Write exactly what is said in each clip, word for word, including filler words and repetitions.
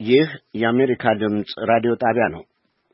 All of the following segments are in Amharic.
ይህ የአሜሪካ ድምፅ ራዲዮ ጣቢያ ነው።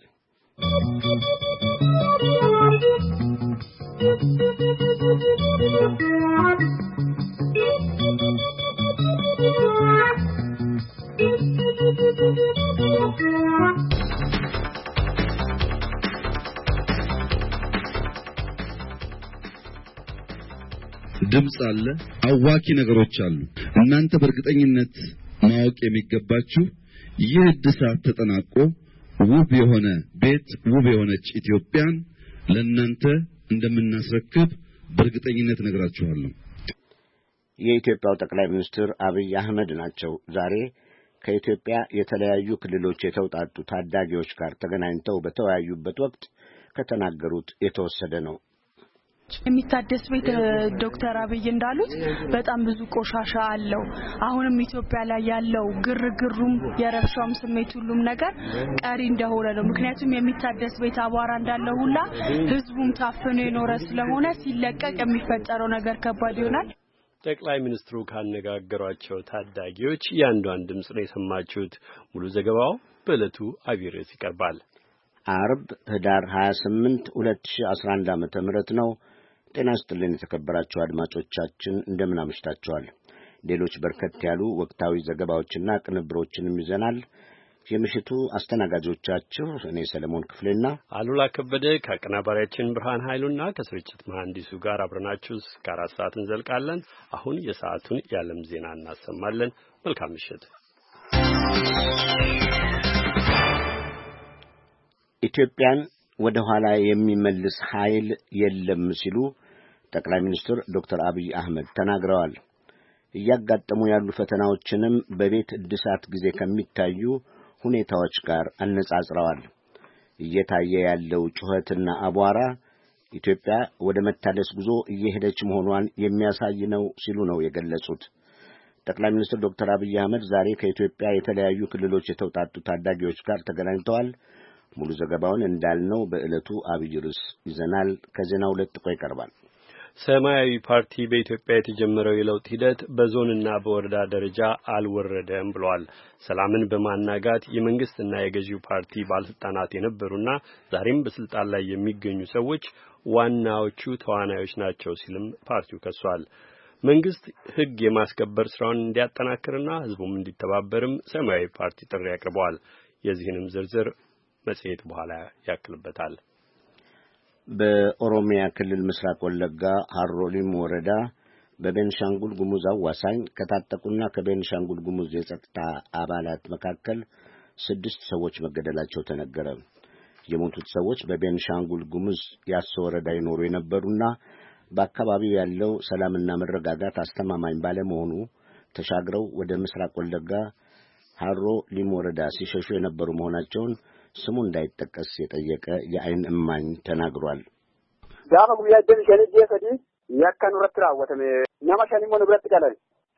ድምጽ አለ፣ አዋኪ ነገሮች አሉ። እናንተ በእርግጠኝነት ማወቅ የሚገባችሁ ይህ እድሳት ተጠናቆ ውብ የሆነ ቤት ውብ የሆነች ኢትዮጵያን ለእናንተ እንደምናስረክብ በእርግጠኝነት ነግራችኋለሁ። የኢትዮጵያው ጠቅላይ ሚኒስትር አብይ አህመድ ናቸው። ዛሬ ከኢትዮጵያ የተለያዩ ክልሎች የተውጣጡ ታዳጊዎች ጋር ተገናኝተው በተወያዩበት ወቅት ከተናገሩት የተወሰደ ነው። የሚታደስ ቤት ዶክተር አብይ እንዳሉት በጣም ብዙ ቆሻሻ አለው። አሁንም ኢትዮጵያ ላይ ያለው ግርግሩም የረብሻውም ስሜት ሁሉም ነገር ቀሪ እንደሆነ ነው። ምክንያቱም የሚታደስ ቤት አቧራ እንዳለው ሁላ ህዝቡም ታፍኖ የኖረ ስለሆነ ሲለቀቅ የሚፈጠረው ነገር ከባድ ይሆናል። ጠቅላይ ሚኒስትሩ ካነጋገሯቸው ታዳጊዎች ያንዷን ድምጽ ነው የሰማችሁት። ሙሉ ዘገባው በዕለቱ አብይ ርዕስ ይቀርባል። አርብ ህዳር ሃያ ስምንት ሁለት ሺህ አስራ አንድ ዓመተ ምህረት ነው። ጤና ይስጥልኝ የተከበራችሁ አድማጮቻችን፣ እንደምን አመሽታችኋል? ሌሎች በርከት ያሉ ወቅታዊ ዘገባዎችና ቅንብሮችንም ይዘናል። የምሽቱ አስተናጋጆቻችሁ እኔ ሰለሞን ክፍሌና አሉላ ከበደ ከአቀናባሪያችን ብርሃን ኃይሉና ከስርጭት መሐንዲሱ ጋር አብረናችሁ እስከ አራት ሰዓት እንዘልቃለን። አሁን የሰዓቱን የዓለም ዜና እናሰማለን። መልካም ምሽት። ኢትዮጵያን ወደ ኋላ የሚመልስ ኃይል የለም ሲሉ ጠቅላይ ሚኒስትር ዶክተር አብይ አህመድ ተናግረዋል። እያጋጠሙ ያሉ ፈተናዎችንም በቤት እድሳት ጊዜ ከሚታዩ ሁኔታዎች ጋር አነጻጽረዋል። እየታየ ያለው ጩኸትና አቧራ ኢትዮጵያ ወደ መታደስ ጉዞ እየሄደች መሆኗን የሚያሳይ ነው ሲሉ ነው የገለጹት። ጠቅላይ ሚኒስትር ዶክተር አብይ አህመድ ዛሬ ከኢትዮጵያ የተለያዩ ክልሎች የተውጣጡ ታዳጊዎች ጋር ተገናኝተዋል። ሙሉ ዘገባውን እንዳልነው በዕለቱ አብይ ርዕስ ይዘናል። ከዜናው ለጥቆ ይቀርባል። ሰማያዊ ፓርቲ በኢትዮጵያ የተጀመረው የለውጥ ሂደት በዞንና በወረዳ ደረጃ አልወረደም ብሏል። ሰላምን በማናጋት የመንግስትና የገዢው ፓርቲ ባለስልጣናት የነበሩና ዛሬም በስልጣን ላይ የሚገኙ ሰዎች ዋናዎቹ ተዋናዮች ናቸው ሲልም ፓርቲው ከሷል። መንግስት ሕግ የማስከበር ስራውን እንዲያጠናክርና ህዝቡም እንዲተባበርም ሰማያዊ ፓርቲ ጥሪ አቅርበዋል። የዚህንም ዝርዝር መጽሔት በኋላ ያክልበታል። በኦሮሚያ ክልል ምስራቅ ወለጋ ሀሮ ሊሙ ወረዳ በቤንሻንጉል ጉሙዝ አዋሳኝ ከታጠቁና ከቤንሻንጉል ጉሙዝ የጸጥታ አባላት መካከል ስድስት ሰዎች መገደላቸው ተነገረ። የሞቱት ሰዎች በቤንሻንጉል ጉሙዝ ያሶ ወረዳ ይኖሩ የነበሩና በአካባቢው ያለው ሰላምና መረጋጋት አስተማማኝ ባለመሆኑ ተሻግረው ወደ ምስራቅ ወለጋ ሀሮ ሊሙ ወረዳ ሲሸሹ የነበሩ መሆናቸውን ስሙ እንዳይጠቀስ የጠየቀ የአይን እማኝ ተናግሯል። ዳማ ጉያደን ሸንጄ ፈዲ ያካኑ ረትራወተም ናማሻኒ ሞን ብረት ቀላይ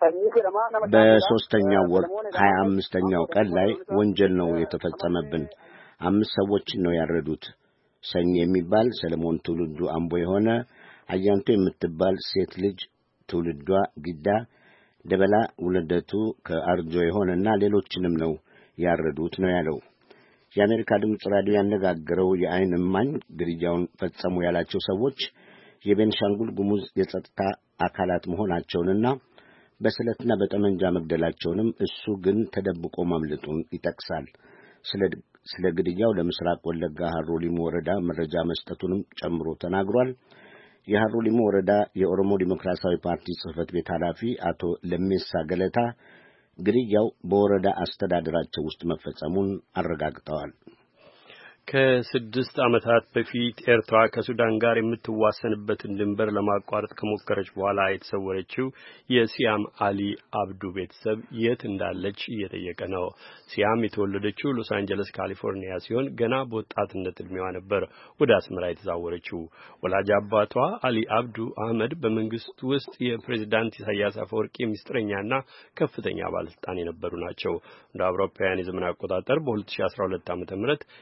በሶስተኛው ወር ሀያ አምስተኛው ቀን ላይ ወንጀል ነው የተፈጸመብን። አምስት ሰዎችን ነው ያረዱት። ሰኝ የሚባል ሰለሞን ትውልዱ አምቦ የሆነ አያንቱ የምትባል ሴት ልጅ ትውልዷ ጊዳ ደበላ ውልደቱ ከአርጆ የሆነና ሌሎችንም ነው ያረዱት ነው ያለው። የአሜሪካ ድምፅ ራዲዮ ያነጋገረው የአይን እማኝ ግድያውን ፈጸሙ ያላቸው ሰዎች የቤንሻንጉል ጉሙዝ የጸጥታ አካላት መሆናቸውንና በስለትና በጠመንጃ መግደላቸውንም እሱ ግን ተደብቆ ማምለጡን ይጠቅሳል። ስለ ስለ ግድያው ለምስራቅ ወለጋ ሀሮ ሊሙ ወረዳ መረጃ መስጠቱንም ጨምሮ ተናግሯል። የሀሮ ሊሙ ወረዳ የኦሮሞ ዲሞክራሲያዊ ፓርቲ ጽሕፈት ቤት ኃላፊ አቶ ለሜሳ ገለታ ግድያው በወረዳ አስተዳደራቸው ውስጥ መፈጸሙን አረጋግጠዋል። ከስድስት ዓመታት በፊት ኤርትራ ከሱዳን ጋር የምትዋሰንበትን ድንበር ለማቋረጥ ከሞከረች በኋላ የተሰወረችው የሲያም አሊ አብዱ ቤተሰብ የት እንዳለች እየጠየቀ ነው። ሲያም የተወለደችው ሎስ አንጀለስ ካሊፎርኒያ ሲሆን ገና በወጣትነት እድሜዋ ነበር ወደ አስመራ የተዛወረችው። ወላጅ አባቷ አሊ አብዱ አህመድ በመንግስት ውስጥ የፕሬዝዳንት ኢሳያስ አፈወርቂ ሚስጥረኛና ከፍተኛ ባለስልጣን የነበሩ ናቸው። እንደ አውሮፓውያን የዘመን አቆጣጠር በሁለት ሺህ አስራ ሁለት ዓመተ ምህረት ያኔ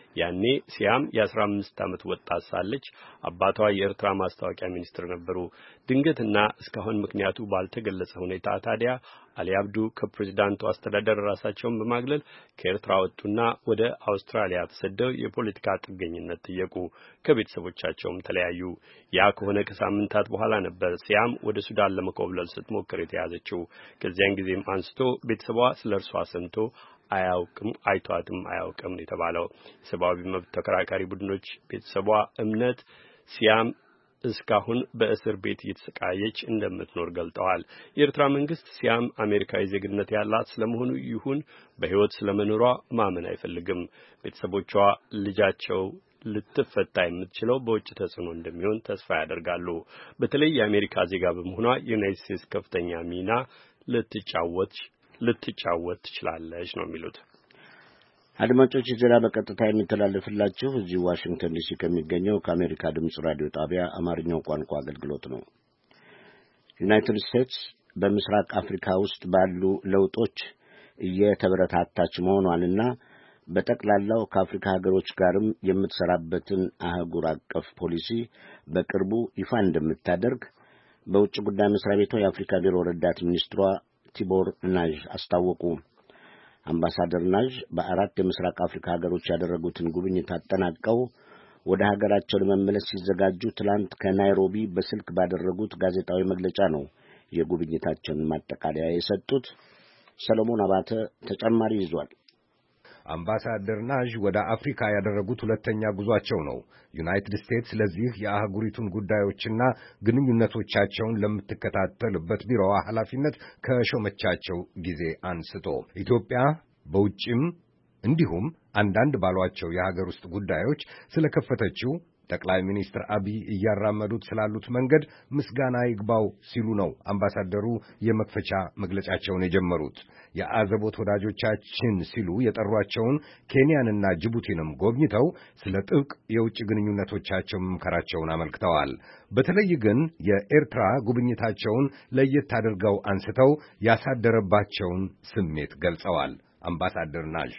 ሲያም የአስራ አምስት ዓመት ወጣት ሳለች አባቷ የኤርትራ ማስታወቂያ ሚኒስትር ነበሩ። ድንገትና እስካሁን ምክንያቱ ባልተገለጸ ሁኔታ ታዲያ አሊ አብዱ ከፕሬዝዳንቱ አስተዳደር ራሳቸውን በማግለል ከኤርትራ ወጡና ወደ አውስትራሊያ ተሰደው የፖለቲካ ጥገኝነት ጠየቁ። ከቤተሰቦቻቸውም ተለያዩ። ያ ከሆነ ከሳምንታት በኋላ ነበር ሲያም ወደ ሱዳን ለመኮብለል ስትሞክር የተያዘችው። ከዚያን ጊዜም አንስቶ ቤተሰቧ ስለርሷ ሰምቶ አያውቅም አይቷትም አያውቅም የተባለው የሰብአዊ መብት ተከራካሪ ቡድኖች ቤተሰቧ እምነት ሲያም እስካሁን በእስር ቤት እየተሰቃየች እንደምትኖር ገልጠዋል። የኤርትራ መንግስት ሲያም አሜሪካዊ ዜግነት ያላት ስለመሆኑ ይሁን በህይወት ስለመኖሯ ማመን አይፈልግም። ቤተሰቦቿ ልጃቸው ልትፈታ የምትችለው በውጭ ተጽዕኖ እንደሚሆን ተስፋ ያደርጋሉ። በተለይ የአሜሪካ ዜጋ በመሆኗ የዩናይትድ ስቴትስ ከፍተኛ ሚና ልትጫወት ልትጫወት ትችላለች ነው የሚሉት። አድማጮች ዜና በቀጥታ የሚተላለፍላችሁ እዚህ ዋሽንግተን ዲሲ ከሚገኘው ከአሜሪካ ድምጽ ራዲዮ ጣቢያ አማርኛው ቋንቋ አገልግሎት ነው። ዩናይትድ ስቴትስ በምስራቅ አፍሪካ ውስጥ ባሉ ለውጦች እየተበረታታች መሆኗንና በጠቅላላው ከአፍሪካ ሀገሮች ጋርም የምትሰራበትን አህጉር አቀፍ ፖሊሲ በቅርቡ ይፋ እንደምታደርግ በውጭ ጉዳይ መስሪያ ቤቷ የአፍሪካ ቢሮ ረዳት ሚኒስትሯ ቲቦር ናዥ አስታወቁ። አምባሳደር ናዥ በአራት የምስራቅ አፍሪካ ሀገሮች ያደረጉትን ጉብኝት አጠናቀው ወደ ሀገራቸው ለመመለስ ሲዘጋጁ ትላንት ከናይሮቢ በስልክ ባደረጉት ጋዜጣዊ መግለጫ ነው የጉብኝታቸውን ማጠቃለያ የሰጡት። ሰለሞን አባተ ተጨማሪ ይዟል። አምባሳደር ናዥ ወደ አፍሪካ ያደረጉት ሁለተኛ ጉዟቸው ነው። ዩናይትድ ስቴትስ ለዚህ የአህጉሪቱን ጉዳዮችና ግንኙነቶቻቸውን ለምትከታተልበት ቢሮዋ ኃላፊነት ከሾመቻቸው ጊዜ አንስቶ ኢትዮጵያ በውጭም እንዲሁም አንዳንድ ባሏቸው የሀገር ውስጥ ጉዳዮች ስለከፈተችው ጠቅላይ ሚኒስትር አብይ እያራመዱት ስላሉት መንገድ ምስጋና ይግባው ሲሉ ነው አምባሳደሩ የመክፈቻ መግለጫቸውን የጀመሩት። የአዘቦት ወዳጆቻችን ሲሉ የጠሯቸውን ኬንያንና ጅቡቲንም ጎብኝተው ስለ ጥብቅ የውጭ ግንኙነቶቻቸው መምከራቸውን አመልክተዋል። በተለይ ግን የኤርትራ ጉብኝታቸውን ለየት አድርገው አንስተው ያሳደረባቸውን ስሜት ገልጸዋል። አምባሳደር ናዥ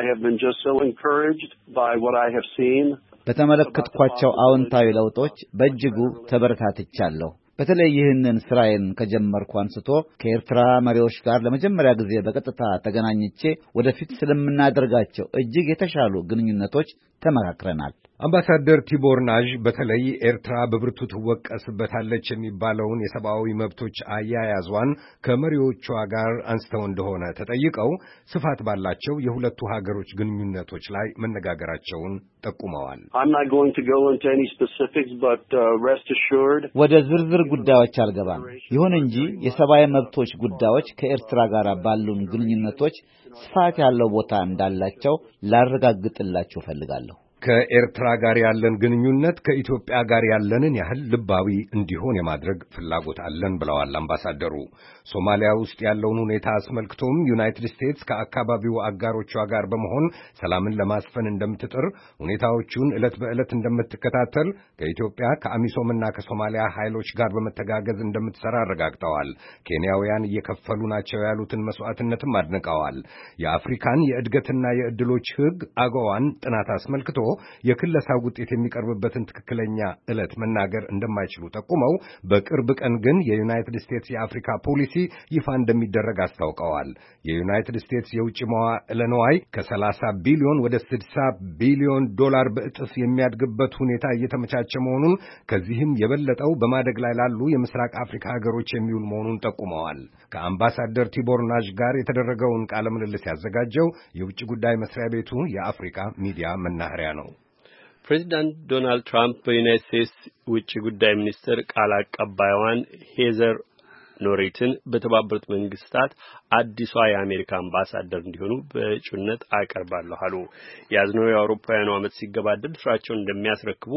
በተመለከትኳቸው አዎንታዊ ለውጦች በእጅጉ ተበረታትቻለሁ። በተለይ ይህንን ስራዬን ከጀመርኩ አንስቶ ከኤርትራ መሪዎች ጋር ለመጀመሪያ ጊዜ በቀጥታ ተገናኝቼ ወደፊት ስለምናደርጋቸው እጅግ የተሻሉ ግንኙነቶች ተመካክረናል። አምባሳደር ቲቦር ናዥ በተለይ ኤርትራ በብርቱ ትወቀስበታለች የሚባለውን የሰብአዊ መብቶች አያያዟን ከመሪዎቿ ጋር አንስተው እንደሆነ ተጠይቀው ስፋት ባላቸው የሁለቱ ሀገሮች ግንኙነቶች ላይ መነጋገራቸውን ጠቁመዋል። ወደ ዝርዝር ጉዳዮች አልገባም። ይሁን እንጂ የሰብአዊ መብቶች ጉዳዮች ከኤርትራ ጋር ባሉን ግንኙነቶች ስፋት ያለው ቦታ እንዳላቸው ላረጋግጥላችሁ እፈልጋለሁ። ከኤርትራ ጋር ያለን ግንኙነት ከኢትዮጵያ ጋር ያለንን ያህል ልባዊ እንዲሆን የማድረግ ፍላጎት አለን ብለዋል አምባሳደሩ። ሶማሊያ ውስጥ ያለውን ሁኔታ አስመልክቶም ዩናይትድ ስቴትስ ከአካባቢው አጋሮቿ ጋር በመሆን ሰላምን ለማስፈን እንደምትጥር፣ ሁኔታዎቹን ዕለት በዕለት እንደምትከታተል፣ ከኢትዮጵያ ከአሚሶምና ከሶማሊያ ኃይሎች ጋር በመተጋገዝ እንደምትሰራ አረጋግጠዋል። ኬንያውያን እየከፈሉ ናቸው ያሉትን መስዋዕትነትም አድንቀዋል። የአፍሪካን የእድገትና የዕድሎች ሕግ አገዋን ጥናት አስመልክቶ የክለሳው ውጤት የሚቀርብበትን ትክክለኛ ዕለት መናገር እንደማይችሉ ጠቁመው በቅርብ ቀን ግን የዩናይትድ ስቴትስ የአፍሪካ ፖሊሲ ይፋ እንደሚደረግ አስታውቀዋል። የዩናይትድ ስቴትስ የውጭ መዋዕለ ንዋይ ከሰላሳ ቢሊዮን ወደ ስድሳ ቢሊዮን ዶላር በእጥፍ የሚያድግበት ሁኔታ እየተመቻቸ መሆኑን፣ ከዚህም የበለጠው በማደግ ላይ ላሉ የምስራቅ አፍሪካ ሀገሮች የሚውል መሆኑን ጠቁመዋል። ከአምባሳደር ቲቦር ናዥ ጋር የተደረገውን ቃለ ምልልስ ያዘጋጀው የውጭ ጉዳይ መስሪያ ቤቱ የአፍሪካ ሚዲያ መናኸሪያ ነው። ፕሬዚዳንት ዶናልድ ትራምፕ በዩናይትድ ስቴትስ ውጭ ጉዳይ ሚኒስትር ቃል አቀባይዋን ሄዘር ኖሬትን በተባበሩት መንግስታት አዲሷ የአሜሪካ አምባሳደር እንዲሆኑ በእጩነት አቀርባለሁ አሉ። የያዝነው የአውሮፓውያኑ ዓመት ሲገባደድ ስራቸውን እንደሚያስረክቡ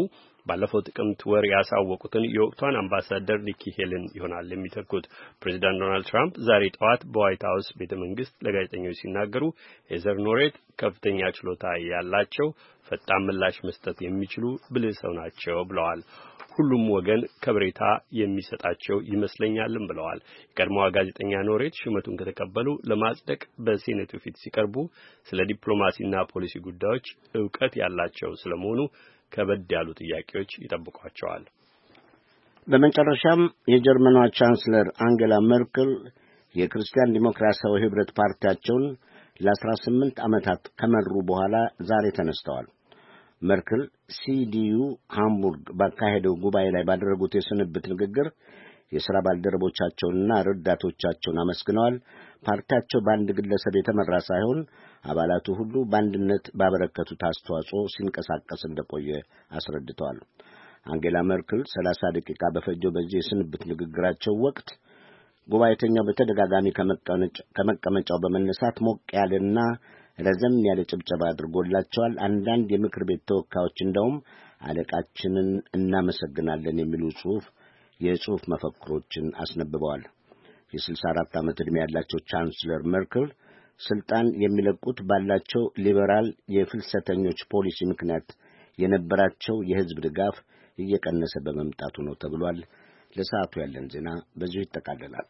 ባለፈው ጥቅምት ወር ያሳወቁትን የወቅቷን አምባሳደር ኒኪ ሄልን ይሆናል የሚተኩት። ፕሬዚዳንት ዶናልድ ትራምፕ ዛሬ ጠዋት በዋይት ሀውስ ቤተ መንግስት ለጋዜጠኞች ሲናገሩ ሄዘር ኖሬት ከፍተኛ ችሎታ ያላቸው፣ ፈጣን ምላሽ መስጠት የሚችሉ ብልህ ሰው ናቸው ብለዋል። ሁሉም ወገን ከብሬታ የሚሰጣቸው ይመስለኛልም ብለዋል። የቀድሞዋ ጋዜጠኛ ኖሬት ሹመቱን ከተቀበሉ ለማጽደቅ በሴኔቱ ፊት ሲቀርቡ ስለ ዲፕሎማሲና ፖሊሲ ጉዳዮች ዕውቀት ያላቸው ስለመሆኑ ከበድ ያሉ ጥያቄዎች ይጠብቋቸዋል። በመጨረሻም የጀርመኗ ቻንስለር አንጌላ ሜርክል የክርስቲያን ዲሞክራሲያዊ ህብረት ፓርቲያቸውን ለአስራ ስምንት ዓመታት ከመሩ በኋላ ዛሬ ተነስተዋል። ሜርክል ሲዲዩ ሃምቡርግ ባካሄደው ጉባኤ ላይ ባደረጉት የስንብት ንግግር የሥራ ባልደረቦቻቸውንና ረዳቶቻቸውን አመስግነዋል። ፓርቲያቸው በአንድ ግለሰብ የተመራ ሳይሆን አባላቱ ሁሉ በአንድነት ባበረከቱት አስተዋጽኦ ሲንቀሳቀስ እንደቆየ አስረድተዋል። አንጌላ ሜርክል ሰላሳ ደቂቃ በፈጀው በዚህ የስንብት ንግግራቸው ወቅት ጉባኤተኛው በተደጋጋሚ ከመቀመጫው በመነሳት ሞቅ ያለና ረዘም ያለ ጭብጨባ አድርጎላቸዋል። አንዳንድ የምክር ቤት ተወካዮች እንደውም አለቃችንን እናመሰግናለን የሚሉ ጽሑፍ የጽሑፍ መፈክሮችን አስነብበዋል። የስልሳ አራት ዓመት ዕድሜ ያላቸው ቻንስለር ሜርክል ስልጣን የሚለቁት ባላቸው ሊበራል የፍልሰተኞች ፖሊሲ ምክንያት የነበራቸው የሕዝብ ድጋፍ እየቀነሰ በመምጣቱ ነው ተብሏል። ለሰዓቱ ያለን ዜና በዚሁ ይጠቃልላል።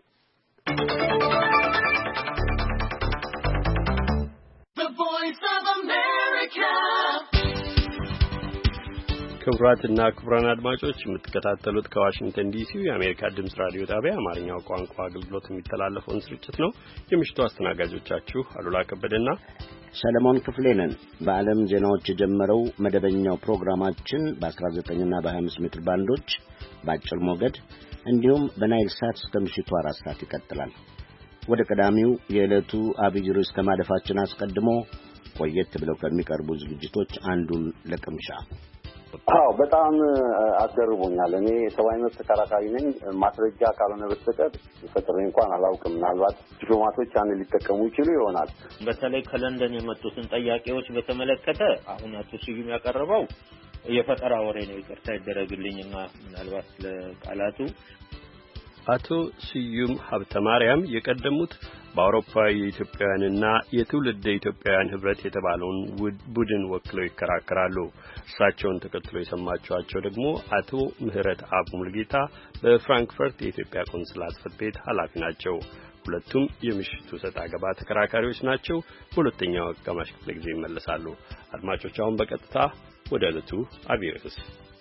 ክቡራትና ክቡራን አድማጮች የምትከታተሉት ከዋሽንግተን ዲሲ የአሜሪካ ድምጽ ራዲዮ ጣቢያ አማርኛው ቋንቋ አገልግሎት የሚተላለፈውን ስርጭት ነው። የምሽቱ አስተናጋጆቻችሁ አሉላ ከበደና ሰለሞን ክፍሌ ነን። በዓለም ዜናዎች የጀመረው መደበኛው ፕሮግራማችን በአስራ ዘጠኝ እና በሀያ አምስት ሜትር ባንዶች በአጭር ሞገድ እንዲሁም በናይል ሳት እስከ ምሽቱ አራት ሰዓት ይቀጥላል። ወደ ቀዳሚው የዕለቱ አብይ ርዕስ ከማለፋችን አስቀድሞ ቆየት ብለው ከሚቀርቡ ዝግጅቶች አንዱን ለቅምሻ አዎ በጣም አስገርሞኛል። እኔ ሰብአዊ መብት ተከራካሪ ነኝ። ማስረጃ ካልሆነ በስተቀር ፈጥሬ እንኳን አላውቅም። ምናልባት ዲፕሎማቶች ያን ሊጠቀሙ ይችሉ ይሆናል። በተለይ ከለንደን የመጡትን ጠያቂዎች በተመለከተ አሁን አቶ ስዩም ያቀረበው የፈጠራ ወሬ ነው። ይቅርታ ይደረግልኝና ምናልባት ለቃላቱ አቶ ስዩም ሀብተ ማርያም የቀደሙት በአውሮፓ የኢትዮጵያውያንና የትውልደ ኢትዮጵያውያን ህብረት የተባለውን ቡድን ወክለው ይከራከራሉ። እርሳቸውን ተከትሎ የሰማችኋቸው ደግሞ አቶ ምህረት አብ ሙልጌታ በፍራንክፈርት የኢትዮጵያ ቆንስላ ጽሕፈት ቤት ኃላፊ ናቸው። ሁለቱም የምሽቱ ሰጣ ገባ ተከራካሪዎች ናቸው። በሁለተኛው አጋማሽ ክፍለ ጊዜ ይመለሳሉ። አድማጮች አሁን በቀጥታ ወደ ዕለቱ አብይ ርዕስ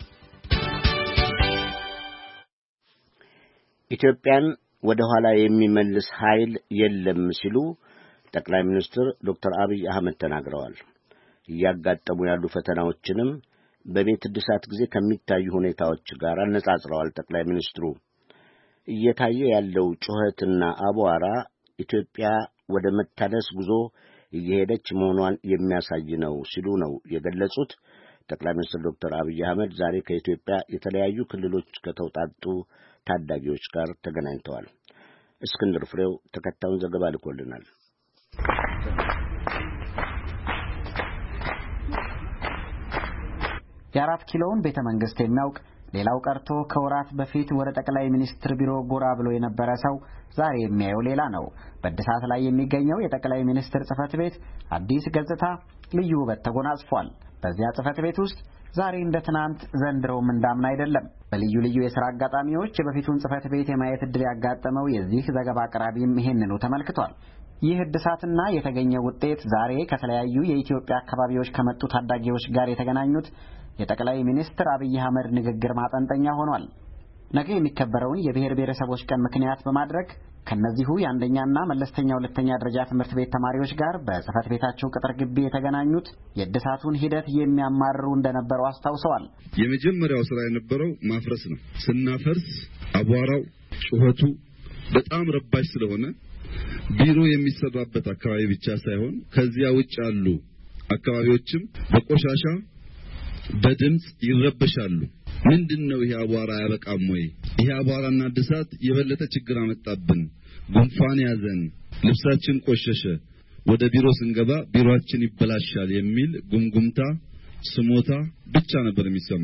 ኢትዮጵያን ወደ ኋላ የሚመልስ ኃይል የለም ሲሉ ጠቅላይ ሚኒስትር ዶክተር አብይ አህመድ ተናግረዋል። እያጋጠሙ ያሉ ፈተናዎችንም በቤት እድሳት ጊዜ ከሚታዩ ሁኔታዎች ጋር አነጻጽረዋል። ጠቅላይ ሚኒስትሩ እየታየ ያለው ጩኸትና አቧራ ኢትዮጵያ ወደ መታደስ ጉዞ እየሄደች መሆኗን የሚያሳይ ነው ሲሉ ነው የገለጹት። ጠቅላይ ሚኒስትር ዶክተር አብይ አህመድ ዛሬ ከኢትዮጵያ የተለያዩ ክልሎች ከተውጣጡ ታዳጊዎች ጋር ተገናኝተዋል። እስክንድር ፍሬው ተከታዩን ዘገባ ልኮልናል። የአራት ኪሎውን ቤተ መንግስት የሚያውቅ ሌላው ቀርቶ ከወራት በፊት ወደ ጠቅላይ ሚኒስትር ቢሮ ጎራ ብሎ የነበረ ሰው ዛሬ የሚያየው ሌላ ነው። በእድሳት ላይ የሚገኘው የጠቅላይ ሚኒስትር ጽሕፈት ቤት አዲስ ገጽታ ልዩ ውበት ተጎናጽፏል። በዚያ ጽሕፈት ቤት ውስጥ ዛሬ እንደ ትናንት ዘንድሮም እንዳምና አይደለም። በልዩ ልዩ የሥራ አጋጣሚዎች የበፊቱን ጽሕፈት ቤት የማየት ዕድል ያጋጠመው የዚህ ዘገባ አቅራቢም ይሄንኑ ተመልክቷል። ይህ እድሳትና የተገኘው ውጤት ዛሬ ከተለያዩ የኢትዮጵያ አካባቢዎች ከመጡ ታዳጊዎች ጋር የተገናኙት የጠቅላይ ሚኒስትር አብይ አህመድ ንግግር ማጠንጠኛ ሆኗል። ነገ የሚከበረውን የብሔር ብሔረሰቦች ቀን ምክንያት በማድረግ ከነዚሁ የአንደኛና መለስተኛ ሁለተኛ ደረጃ ትምህርት ቤት ተማሪዎች ጋር በጽሕፈት ቤታቸው ቅጥር ግቢ የተገናኙት የእድሳቱን ሂደት የሚያማርሩ እንደነበሩ አስታውሰዋል። የመጀመሪያው ስራ የነበረው ማፍረስ ነው። ስናፈርስ አቧራው፣ ጩኸቱ በጣም ረባሽ ስለሆነ ቢሮ የሚሰራበት አካባቢ ብቻ ሳይሆን ከዚያ ውጭ ያሉ አካባቢዎችም በቆሻሻ በድምጽ ይረበሻሉ። ምንድነው ይሄ አቧራ ያበቃም ወይ? ይሄ አቧራና እድሳት የበለጠ ችግር አመጣብን፣ ጉንፋን ያዘን፣ ልብሳችን ቆሸሸ፣ ወደ ቢሮ ስንገባ ቢሮአችን ይበላሻል የሚል ጉምጉምታ፣ ስሞታ ብቻ ነበር የሚሰማው።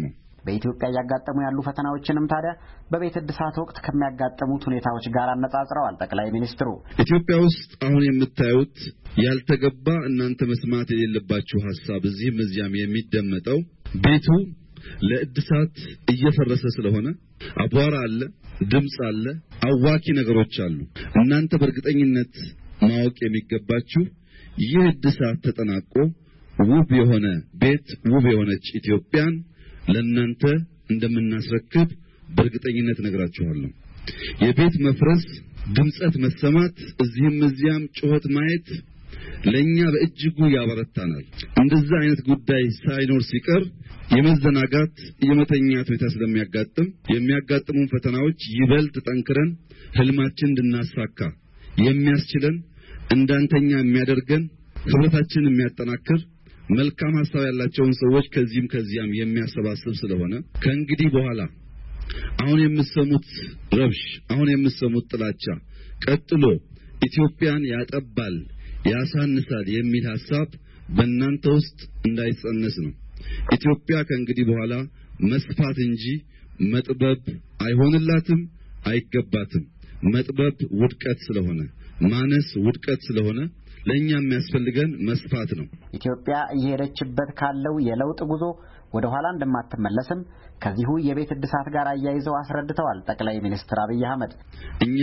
በኢትዮጵያ ያጋጠሙ ያሉ ፈተናዎችንም ታዲያ በቤት እድሳት ወቅት ከሚያጋጥሙት ሁኔታዎች ጋር አነጻጽረዋል ጠቅላይ ሚኒስትሩ። ኢትዮጵያ ውስጥ አሁን የምታዩት ያልተገባ እናንተ መስማት የሌለባችሁ ሐሳብ እዚህም እዚያም የሚደመጠው ቤቱ ለእድሳት እየፈረሰ ስለሆነ አቧራ አለ፣ ድምጽ አለ፣ አዋኪ ነገሮች አሉ። እናንተ በእርግጠኝነት ማወቅ የሚገባችሁ ይህ እድሳት ተጠናቆ ውብ የሆነ ቤት ውብ የሆነች ኢትዮጵያን ለእናንተ እንደምናስረክብ በእርግጠኝነት ነግራችኋለሁ። የቤት መፍረስ፣ ድምጸት መሰማት፣ እዚህም እዚያም ጩኸት ማየት ለኛ በእጅጉ ያበረታናል። እንደዛ አይነት ጉዳይ ሳይኖር ሲቀር የመዘናጋት የመተኛት ሁኔታ ስለሚያጋጥም የሚያጋጥሙን ፈተናዎች ይበልጥ ጠንክረን ህልማችን እንድናሳካ የሚያስችለን እንዳንተኛ የሚያደርገን ህብረታችንን የሚያጠናክር መልካም ሐሳብ ያላቸውን ሰዎች ከዚህም ከዚያም የሚያሰባስብ ስለሆነ ከእንግዲህ በኋላ አሁን የምትሰሙት ረብሽ፣ አሁን የምትሰሙት ጥላቻ ቀጥሎ ኢትዮጵያን ያጠባል ያሳንሳል የሚል ሐሳብ በእናንተ ውስጥ እንዳይጸነስ ነው። ኢትዮጵያ ከእንግዲህ በኋላ መስፋት እንጂ መጥበብ አይሆንላትም፣ አይገባትም። መጥበብ ውድቀት ስለሆነ፣ ማነስ ውድቀት ስለሆነ ለኛ የሚያስፈልገን መስፋት ነው። ኢትዮጵያ እየሄደችበት ካለው የለውጥ ጉዞ ወደ ኋላ እንደማትመለስም ከዚሁ የቤት እድሳት ጋር አያይዘው አስረድተዋል ጠቅላይ ሚኒስትር አብይ አህመድ። እኛ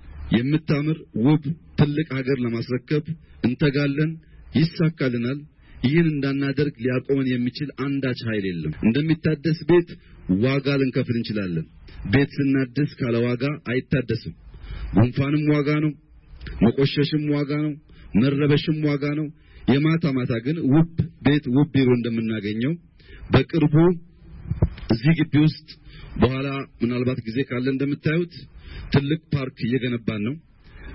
የምታምር ውብ ትልቅ ሀገር ለማስረከብ እንተጋለን፣ ይሳካልናል። ይህን እንዳናደርግ ሊያቆመን የሚችል አንዳች ኃይል የለም። እንደሚታደስ ቤት ዋጋ ልንከፍል እንችላለን። ቤት ስናድስ ካለ ዋጋ አይታደስም። ጉንፋንም ዋጋ ነው፣ መቆሸሽም ዋጋ ነው፣ መረበሽም ዋጋ ነው። የማታ ማታ ግን ውብ ቤት ውብ ቢሮ እንደምናገኘው በቅርቡ እዚህ ግቢ ውስጥ በኋላ ምናልባት ጊዜ ካለ እንደምታዩት ትልቅ ፓርክ እየገነባን ነው።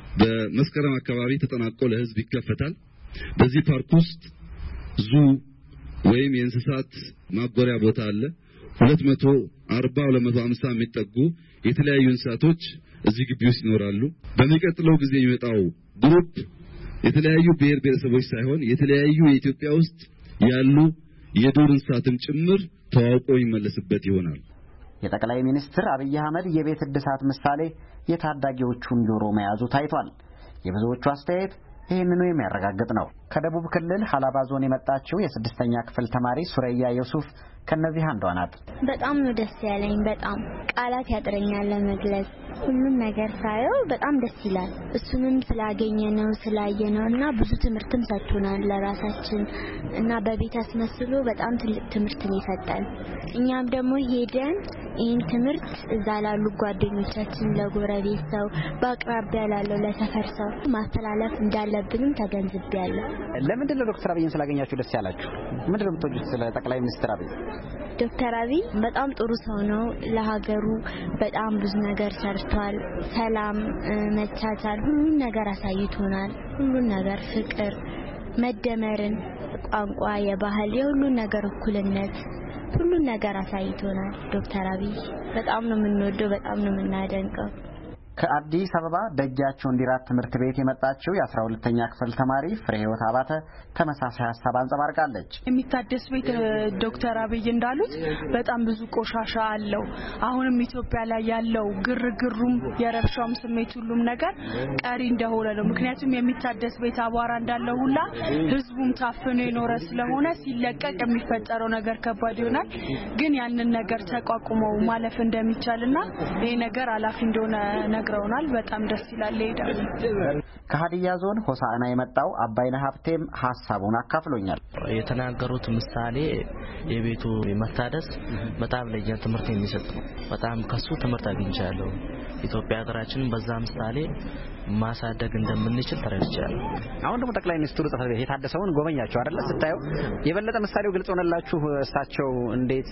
በመስከረም አካባቢ ተጠናቆ ለህዝብ ይከፈታል። በዚህ ፓርክ ውስጥ ዙ ወይም የእንስሳት ማጎሪያ ቦታ አለ። ሁለት መቶ አርባ ሁለት መቶ ሃምሳ የሚጠጉ የተለያዩ እንስሳቶች እዚህ ግቢ ውስጥ ይኖራሉ። በሚቀጥለው ጊዜ የሚመጣው ግሩፕ የተለያዩ ብሔር ብሔረሰቦች ሳይሆን የተለያዩ የኢትዮጵያ ውስጥ ያሉ የዱር እንስሳትም ጭምር ተዋውቆ ይመለስበት ይሆናል። የጠቅላይ ሚኒስትር አብይ አህመድ የቤት እድሳት ምሳሌ የታዳጊዎቹን ጆሮ መያዙ ታይቷል። የብዙዎቹ አስተያየት ይህንኑ የሚያረጋግጥ ነው። ከደቡብ ክልል ሀላባ ዞን የመጣችው የስድስተኛ ክፍል ተማሪ ሱረያ ዩሱፍ ከነዚህ አንዷ ናት። በጣም ነው ደስ ያለኝ። በጣም ቃላት ያጥረኛል ለመግለጽ። ሁሉም ነገር ሳየው በጣም ደስ ይላል። እሱንም ስላገኘ ነው ስላየ ነው እና ብዙ ትምህርትም ሰጥቶናል ለራሳችን እና በቤት አስመስሎ በጣም ትልቅ ትምህርት ነው ይሰጣል። እኛም ደግሞ ሄደን ይህን ትምህርት እዛ ላሉ ጓደኞቻችን፣ ለጎረቤት ሰው፣ በአቅራቢያ ላለው ለሰፈር ሰው ማስተላለፍ እንዳለብንም ተገንዝቤያለሁ። ለምንድን ነው ዶክተር አብይን ስላገኛችሁ ደስ ያላችሁ? ምንድን ነው የምትወጁት ስለ ጠቅላይ ሚኒስትር አብይ? ዶክተር አብይ በጣም ጥሩ ሰው ነው። ለሀገሩ በጣም ብዙ ነገር ሰርቷል። ሰላም፣ መቻቻል፣ ሁሉን ነገር አሳይቶናል። ሁሉን ነገር ፍቅር፣ መደመርን፣ ቋንቋ፣ የባህል፣ የሁሉን ነገር እኩልነት፣ ሁሉን ነገር አሳይቶናል። ዶክተር አብይ በጣም ነው የምንወደው፣ በጣም ነው የምናደንቀው። ከአዲስ አበባ ደጃቸው እንዲራት ትምህርት ቤት የመጣችው የአስራ ሁለተኛ ክፍል ተማሪ ፍሬህይወት አባተ ተመሳሳይ ሀሳብ አንጸባርቃለች። የሚታደስ ቤት ዶክተር አብይ እንዳሉት በጣም ብዙ ቆሻሻ አለው። አሁንም ኢትዮጵያ ላይ ያለው ግርግሩም የረብሻውም ስሜት ሁሉም ነገር ቀሪ እንደሆነ ነው። ምክንያቱም የሚታደስ ቤት አቧራ እንዳለው ሁላ ህዝቡም ታፍኖ የኖረ ስለሆነ ሲለቀቅ የሚፈጠረው ነገር ከባድ ይሆናል። ግን ያንን ነገር ተቋቁመው ማለፍ እንደሚቻልና ይሄ ነገር አላፊ እንደሆነ ነግረውናል። በጣም ደስ ይላል። ሄዳል ከሀዲያ ዞን ሆሳዕና የመጣው አባይነህ ሀብቴም ሀሳቡን አካፍሎኛል። የተናገሩት ምሳሌ የቤቱ መታደስ በጣም ለኛ ትምህርት የሚሰጥ ነው። በጣም ከሱ ትምህርት አግኝቻለሁ። ኢትዮጵያ ሀገራችንን በዛ ምሳሌ ማሳደግ እንደምንችል ተረድቻለሁ። አሁን ደግሞ ጠቅላይ ሚኒስትሩ ጽፈት ቤት የታደሰውን ጎበኛችሁ አይደለ? ስታዩ የበለጠ ምሳሌው ግልጽ ሆነላችሁ። እሳቸው እንዴት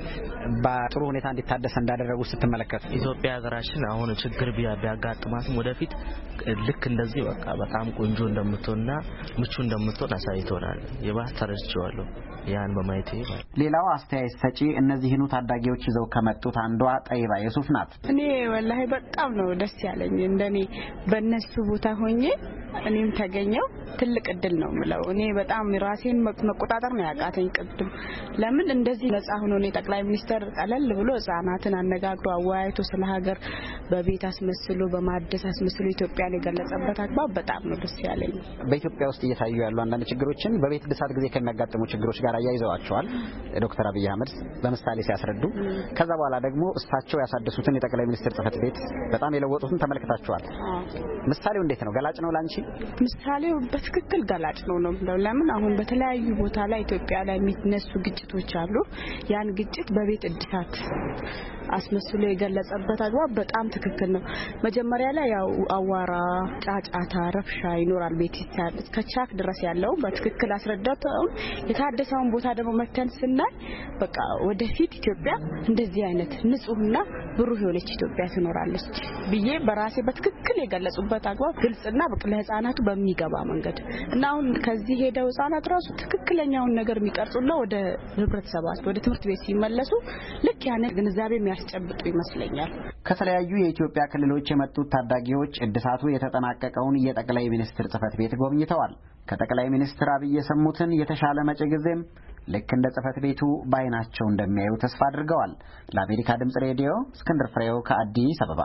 በጥሩ ሁኔታ እንዲታደስ እንዳደረጉ ስትመለከቱ ኢትዮጵያ ሀገራችን አሁን ችግር ቢያጋጥማትም ወደፊት ልክ እንደዚህ በቃ በጣም ቆንጆ እንደምትሆንና ምቹ እንደምትሆን አሳይቶናል። የባስ ተረድቻለሁ ያን በማየቴ። ሌላው አስተያየት ሰጪ እነዚህኑ ታዳጊዎች ይዘው ከመጡት አንዷ ጠይባ ዩሱፍ ናት። እኔ ወላሂ በጣም ነው ደስ ያለኝ። እንደኔ በእነሱ ቦታ ሆኜ እኔም ተገኘው ትልቅ እድል ነው ምለው እኔ በጣም ራሴን መቆጣጠር ነው ያቃተኝ ቅድም ለምን እንደዚህ ነፃ ሆኖ ነው ጠቅላይ ሚኒስተር ቀለል ብሎ ህፃናትን አነጋግሮ አወያይቶ ስለ ሀገር በቤት አስመስሎ በማደስ አስመስሎ ኢትዮጵያን የገለጸበት አግባብ በጣም ነው ደስ ያለኝ በኢትዮጵያ ውስጥ እየታዩ ያሉ አንዳንድ ችግሮችን በቤት ድሳት ጊዜ ከሚያጋጥሙ ችግሮች ጋር አያይዘዋቸዋል ዶክተር አብይ አህመድ ለምሳሌ ሲያስረዱ ከዛ በኋላ ደግሞ እሳቸው ያሳደሱትን የጠቅላይ ሚኒስትር ጽፈት ቤት በጣም የለወጡትን ተመልክታችኋል ምሳሌው እንዴት ነው ገላጭ ነው ላንቺ ምሳሌው በትክክል ገላጭ ነው ነው ለምን አሁን በተለያዩ ቦታ ላይ ኢትዮጵያ ላይ የሚነሱ ግጭቶች አሉ ያን ግጭት በቤት እድሳት አስመስሎ የገለጸበት አግባብ በጣም ትክክል ነው መጀመሪያ ላይ ያው አዋራ ጫጫታ ረፍሻ ይኖራል ቤት ይቻል ከቻክ ድረስ ያለው በትክክል አስረዳተው የታደሰውን ቦታ ደግሞ መተን ስናይ በቃ ወደፊት ኢትዮጵያ እንደዚህ አይነት ንጹህና ብሩህ የሆነች ኢትዮጵያ ትኖራለች ብዬ በራሴ በትክክል የገለጹበት አግባብ ግልጽና በቃ ለህፃናቱ በሚገባ መንገድ እና አሁን ከዚህ ሄደው ህፃናት ራሱ ትክክለኛውን ነገር የሚቀርጹና ወደ ህብረተሰባቸው ወደ ትምህርት ቤት ሲመለሱ ልክ ያነ ግንዛቤ የሚያስጨብጡ ይመስለኛል ከተለያዩ የኢትዮጵያ ክልሎች የመጡት ታዳጊዎች እድሳቱ የተጠናቀቀውን የጠቅላይ ሚኒስትር ጽፈት ቤት ጎብኝተዋል ከጠቅላይ ሚኒስትር አብይ የሰሙትን የተሻለ መጪ ጊዜም ልክ እንደ ጽፈት ቤቱ ባይናቸው እንደሚያዩ ተስፋ አድርገዋል ለአሜሪካ ድምጽ ሬዲዮ እስክንድር ፍሬው ከአዲስ አበባ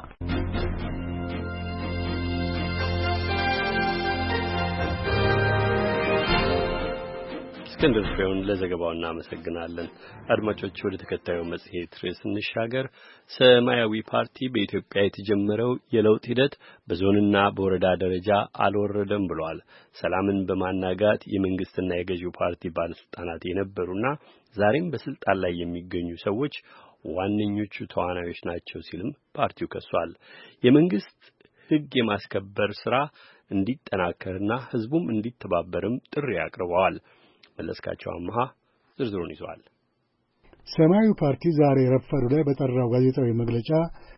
እስክንድር ፍሬውን ለዘገባው እናመሰግናለን አድማጮች ወደ ተከታዩ መጽሔት ርዕስ እንሻገር ሰማያዊ ፓርቲ በኢትዮጵያ የተጀመረው የለውጥ ሂደት በዞንና በወረዳ ደረጃ አልወረደም ብሏል ሰላምን በማናጋት የመንግስትና የገዢው ፓርቲ ባለስልጣናት የነበሩና ዛሬም በስልጣን ላይ የሚገኙ ሰዎች ዋነኞቹ ተዋናዮች ናቸው ሲልም ፓርቲው ከሷል የመንግስት ህግ የማስከበር ስራ እንዲጠናከርና ህዝቡም እንዲተባበርም ጥሪ አቅርበዋል መለስካቸው አማሃ ዝርዝሩን ይዟል ሰማያዊ ፓርቲ ዛሬ ረፋዱ ላይ በጠራው ጋዜጣዊ መግለጫ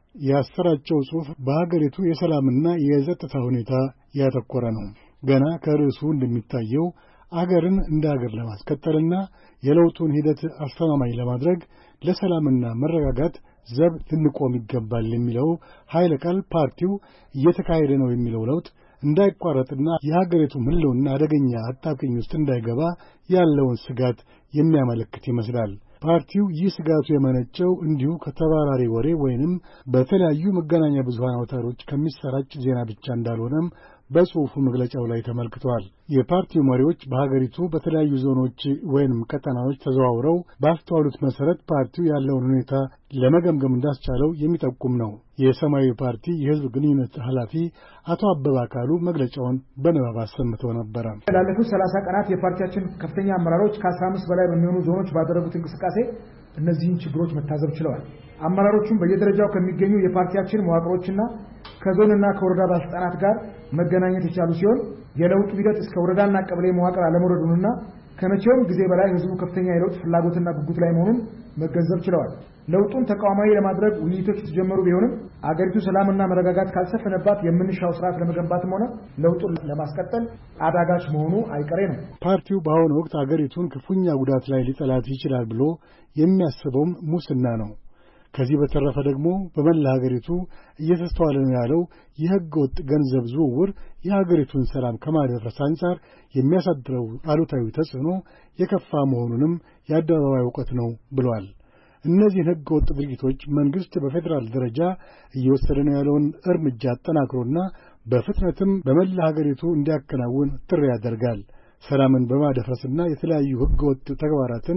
ያሰራጨው ጽሑፍ በሀገሪቱ የሰላምና የጸጥታ ሁኔታ ያተኮረ ነው ገና ከርዕሱ እንደሚታየው አገርን እንደ ሀገር ለማስቀጠልና የለውጡን ሂደት አስተማማኝ ለማድረግ ለሰላምና መረጋጋት ዘብ ልንቆም ይገባል የሚለው ኃይለ ቃል ፓርቲው እየተካሄደ ነው የሚለው ለውጥ እንዳይቋረጥና የሀገሪቱ ህልውና አደገኛ አጣብቂኝ ውስጥ እንዳይገባ ያለውን ስጋት የሚያመለክት ይመስላል ፓርቲው ይህ ስጋቱ የመነጨው እንዲሁ ከተባራሪ ወሬ ወይንም በተለያዩ መገናኛ ብዙሃን አውታሮች ከሚሰራጭ ዜና ብቻ እንዳልሆነም በጽሑፉ መግለጫው ላይ ተመልክቷል የፓርቲው መሪዎች በሀገሪቱ በተለያዩ ዞኖች ወይንም ቀጠናዎች ተዘዋውረው ባስተዋሉት መሰረት ፓርቲው ያለውን ሁኔታ ለመገምገም እንዳስቻለው የሚጠቁም ነው የሰማያዊ ፓርቲ የህዝብ ግንኙነት ኃላፊ አቶ አበባ ካሉ መግለጫውን በንባብ አሰምተው ነበር ላለፉት ሰላሳ ቀናት የፓርቲያችን ከፍተኛ አመራሮች ከአስራ አምስት በላይ በሚሆኑ ዞኖች ባደረጉት እንቅስቃሴ እነዚህን ችግሮች መታዘብ ችለዋል አመራሮቹም በየደረጃው ከሚገኙ የፓርቲያችን መዋቅሮችና ከዞንና ከወረዳ ባለስልጣናት ጋር መገናኘት የቻሉ ሲሆን የለውጡ ሂደት እስከ ወረዳና ቀበሌ መዋቅር አለመውረዱንና ከመቼውም ጊዜ በላይ ህዝቡ ከፍተኛ የለውጥ ፍላጎትና ጉጉት ላይ መሆኑን መገንዘብ ችለዋል ለውጡን ተቋማዊ ለማድረግ ውይይቶች የተጀመሩ ቢሆንም አገሪቱ ሰላምና መረጋጋት ካልሰፈነባት የምንሻው ስርዓት ለመገንባትም ሆነ ለውጡን ለማስቀጠል አዳጋች መሆኑ አይቀሬ ነው ፓርቲው በአሁኑ ወቅት አገሪቱን ክፉኛ ጉዳት ላይ ሊጠላት ይችላል ብሎ የሚያስበውም ሙስና ነው ከዚህ በተረፈ ደግሞ በመላ ሀገሪቱ እየተስተዋለ ነው ያለው የህገ ወጥ ገንዘብ ዝውውር የሀገሪቱን ሰላም ከማደፍረስ አንጻር የሚያሳድረው አሉታዊ ተጽዕኖ የከፋ መሆኑንም የአደባባይ እውቀት ነው ብሏል እነዚህን ህገ ወጥ ድርጊቶች መንግስት በፌዴራል ደረጃ እየወሰደ ነው ያለውን እርምጃ አጠናክሮና በፍጥነትም በመላ ሀገሪቱ እንዲያከናውን ጥሪ ያደርጋል ሰላምን በማደፍረስና የተለያዩ ህገወጥ ተግባራትን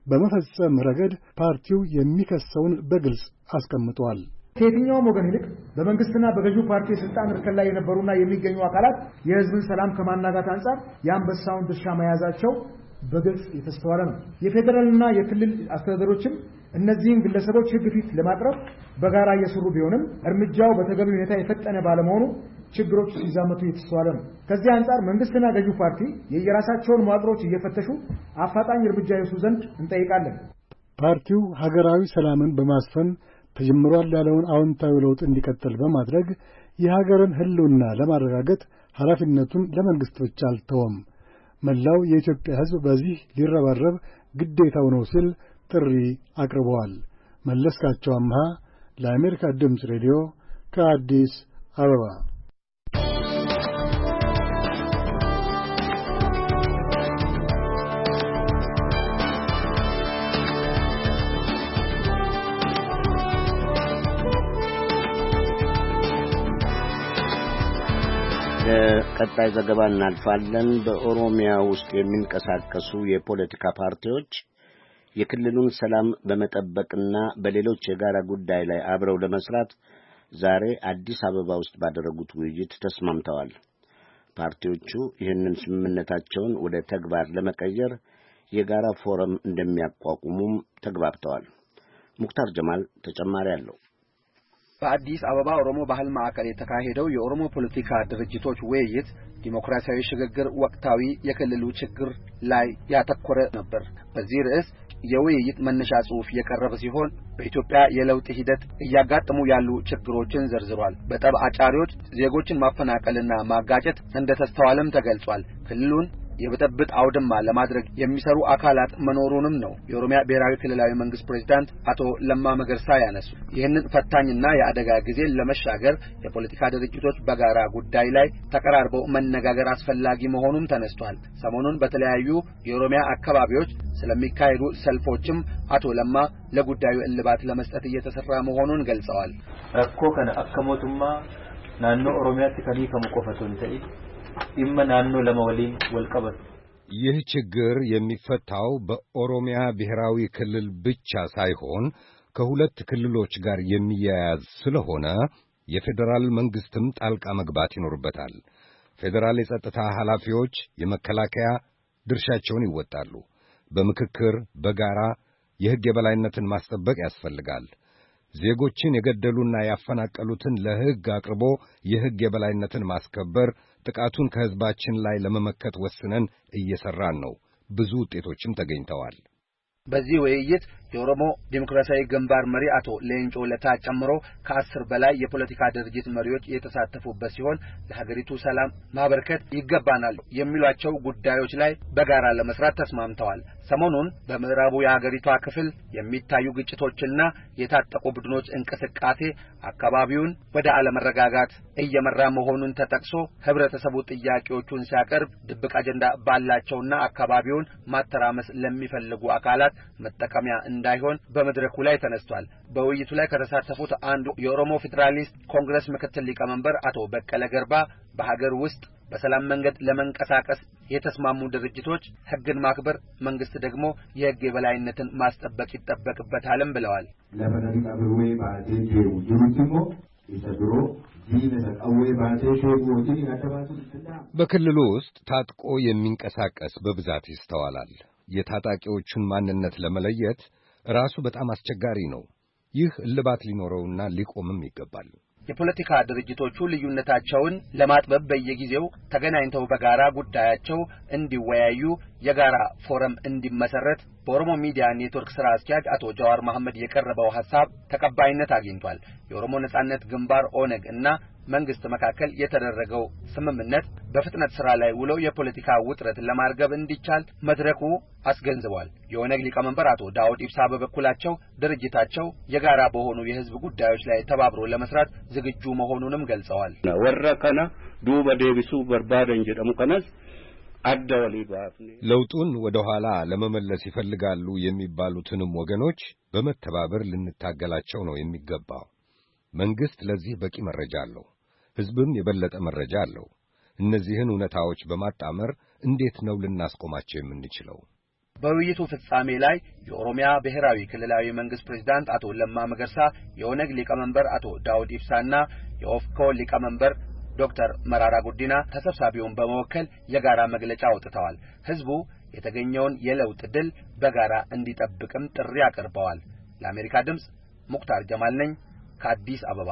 በመፈጸም ረገድ ፓርቲው የሚከሰውን በግልጽ አስቀምጧል ከየትኛውም ወገን ይልቅ በመንግስትና በገዢው ፓርቲ የስልጣን እርከን ላይ የነበሩና የሚገኙ አካላት የህዝብን ሰላም ከማናጋት አንጻር የአንበሳውን ድርሻ መያዛቸው በግልጽ የተስተዋለ ነው የፌዴራልና የክልል አስተዳደሮችም እነዚህን ግለሰቦች ህግ ፊት ለማቅረብ በጋራ እየሰሩ ቢሆንም እርምጃው በተገቢ ሁኔታ የፈጠነ ባለመሆኑ ችግሮች ሲዛመቱ የተስተዋለ ነው ከዚህ አንጻር መንግስትና ገዢው ፓርቲ የየራሳቸውን መዋቅሮች እየፈተሹ አፋጣኝ እርምጃ ይወስዱ ዘንድ እንጠይቃለን ፓርቲው ሀገራዊ ሰላምን በማስፈን ተጀምሯል ያለውን አዎንታዊ ለውጥ እንዲቀጥል በማድረግ የሀገርን ህልውና ለማረጋገጥ ኃላፊነቱን ለመንግስት ብቻ አልተወም መላው የኢትዮጵያ ህዝብ በዚህ ሊረባረብ ግዴታው ነው ሲል ጥሪ አቅርበዋል መለስካቸው አምሃ ለአሜሪካ ድምጽ ሬዲዮ ከአዲስ አበባ ቀጣይ ዘገባ እናልፋለን። በኦሮሚያ ውስጥ የሚንቀሳቀሱ የፖለቲካ ፓርቲዎች የክልሉን ሰላም በመጠበቅና በሌሎች የጋራ ጉዳይ ላይ አብረው ለመስራት ዛሬ አዲስ አበባ ውስጥ ባደረጉት ውይይት ተስማምተዋል። ፓርቲዎቹ ይህንን ስምምነታቸውን ወደ ተግባር ለመቀየር የጋራ ፎረም እንደሚያቋቁሙም ተግባብተዋል። ሙክታር ጀማል ተጨማሪ አለው። በአዲስ አበባ ኦሮሞ ባህል ማዕከል የተካሄደው የኦሮሞ ፖለቲካ ድርጅቶች ውይይት ዲሞክራሲያዊ ሽግግር ወቅታዊ የክልሉ ችግር ላይ ያተኮረ ነበር። በዚህ ርዕስ የውይይት መነሻ ጽሑፍ የቀረበ ሲሆን በኢትዮጵያ የለውጥ ሂደት እያጋጠሙ ያሉ ችግሮችን ዘርዝሯል። በጠብ አጫሪዎች ዜጎችን ማፈናቀልና ማጋጨት እንደተስተዋለም ተገልጿል። ክልሉን የብጥብጥ አውድማ ለማድረግ የሚሰሩ አካላት መኖሩንም ነው የኦሮሚያ ብሔራዊ ክልላዊ መንግስት ፕሬዝዳንት አቶ ለማ መገርሳ ያነሱ። ይህንን ፈታኝና የአደጋ ጊዜ ለመሻገር የፖለቲካ ድርጅቶች በጋራ ጉዳይ ላይ ተቀራርበው መነጋገር አስፈላጊ መሆኑም ተነስቷል። ሰሞኑን በተለያዩ የኦሮሚያ አካባቢዎች ስለሚካሄዱ ሰልፎችም አቶ ለማ ለጉዳዩ እልባት ለመስጠት እየተሰራ መሆኑን ገልጸዋል። ረኮ ከነ አከሞቱማ ናኖ ኦሮሚያት ከኒ ከመቆፈቱን ተይ ይመናኑ ለመወሊን ወልቀበት ይህ ችግር የሚፈታው በኦሮሚያ ብሔራዊ ክልል ብቻ ሳይሆን ከሁለት ክልሎች ጋር የሚያያዝ ስለሆነ የፌደራል መንግስትም ጣልቃ መግባት ይኖርበታል። ፌደራል የጸጥታ ኃላፊዎች የመከላከያ ድርሻቸውን ይወጣሉ። በምክክር በጋራ የሕግ የበላይነትን ማስጠበቅ ያስፈልጋል። ዜጎችን የገደሉና ያፈናቀሉትን ለሕግ አቅርቦ የሕግ የበላይነትን ማስከበር፣ ጥቃቱን ከሕዝባችን ላይ ለመመከት ወስነን እየሰራን ነው። ብዙ ውጤቶችም ተገኝተዋል። በዚህ ውይይት የኦሮሞ ዲሞክራሲያዊ ግንባር መሪ አቶ ሌንጮ ለታ ጨምሮ ከአስር በላይ የፖለቲካ ድርጅት መሪዎች የተሳተፉበት ሲሆን ለሀገሪቱ ሰላም ማበርከት ይገባናል የሚሏቸው ጉዳዮች ላይ በጋራ ለመስራት ተስማምተዋል። ሰሞኑን በምዕራቡ የሀገሪቷ ክፍል የሚታዩ ግጭቶችና የታጠቁ ቡድኖች እንቅስቃሴ አካባቢውን ወደ አለመረጋጋት እየመራ መሆኑን ተጠቅሶ ህብረተሰቡ ጥያቄዎቹን ሲያቀርብ ድብቅ አጀንዳ ባላቸውና አካባቢውን ማተራመስ ለሚፈልጉ አካላት መጠቀሚያ እንዳይሆን በመድረኩ ላይ ተነስቷል። በውይይቱ ላይ ከተሳተፉት አንዱ የኦሮሞ ፌደራሊስት ኮንግረስ ምክትል ሊቀመንበር አቶ በቀለ ገርባ በሀገር ውስጥ በሰላም መንገድ ለመንቀሳቀስ የተስማሙ ድርጅቶች ህግን ማክበር፣ መንግስት ደግሞ የህግ የበላይነትን ማስጠበቅ ይጠበቅበታልም ብለዋል። ለፈነዲ ቀብዌ ባቴ ጄው ጅሩቲሞ ይሰድሮ በክልሉ ውስጥ ታጥቆ የሚንቀሳቀስ በብዛት ይስተዋላል። የታጣቂዎቹን ማንነት ለመለየት ራሱ በጣም አስቸጋሪ ነው። ይህ እልባት ሊኖረውና ሊቆምም ይገባል። የፖለቲካ ድርጅቶቹ ልዩነታቸውን ለማጥበብ በየጊዜው ተገናኝተው በጋራ ጉዳያቸው እንዲወያዩ የጋራ ፎረም እንዲመሰረት በኦሮሞ ሚዲያ ኔትወርክ ስራ አስኪያጅ አቶ ጃዋር መሐመድ የቀረበው ሐሳብ ተቀባይነት አግኝቷል። የኦሮሞ ነጻነት ግንባር ኦነግ እና መንግስት መካከል የተደረገው ስምምነት በፍጥነት ስራ ላይ ውሎ የፖለቲካ ውጥረት ለማርገብ እንዲቻል መድረኩ አስገንዝቧል። የኦነግ ሊቀመንበር አቶ ዳውድ ኢብሳ በበኩላቸው ድርጅታቸው የጋራ በሆኑ የህዝብ ጉዳዮች ላይ ተባብሮ ለመስራት ዝግጁ መሆኑንም ገልጸዋል። ወረከና ዱበ ዴቢሱ በርባደን ጀደሙ ከነስ ለውጡን ወደ ኋላ ለመመለስ ይፈልጋሉ የሚባሉትንም ወገኖች በመተባበር ልንታገላቸው ነው የሚገባው። መንግስት ለዚህ በቂ መረጃ አለው። ህዝብም የበለጠ መረጃ አለው። እነዚህን እውነታዎች በማጣመር እንዴት ነው ልናስቆማቸው የምንችለው? በውይይቱ ፍጻሜ ላይ የኦሮሚያ ብሔራዊ ክልላዊ መንግስት ፕሬዝዳንት አቶ ለማ መገርሳ፣ የኦነግ ሊቀመንበር አቶ ዳውድ ኢብሳና የኦፍኮ ሊቀመንበር ዶክተር መራራ ጉዲና ተሰብሳቢውን በመወከል የጋራ መግለጫ አውጥተዋል። ህዝቡ የተገኘውን የለውጥ ድል በጋራ እንዲጠብቅም ጥሪ አቅርበዋል። ለአሜሪካ ድምጽ ሙክታር ጀማል ነኝ ከአዲስ አበባ።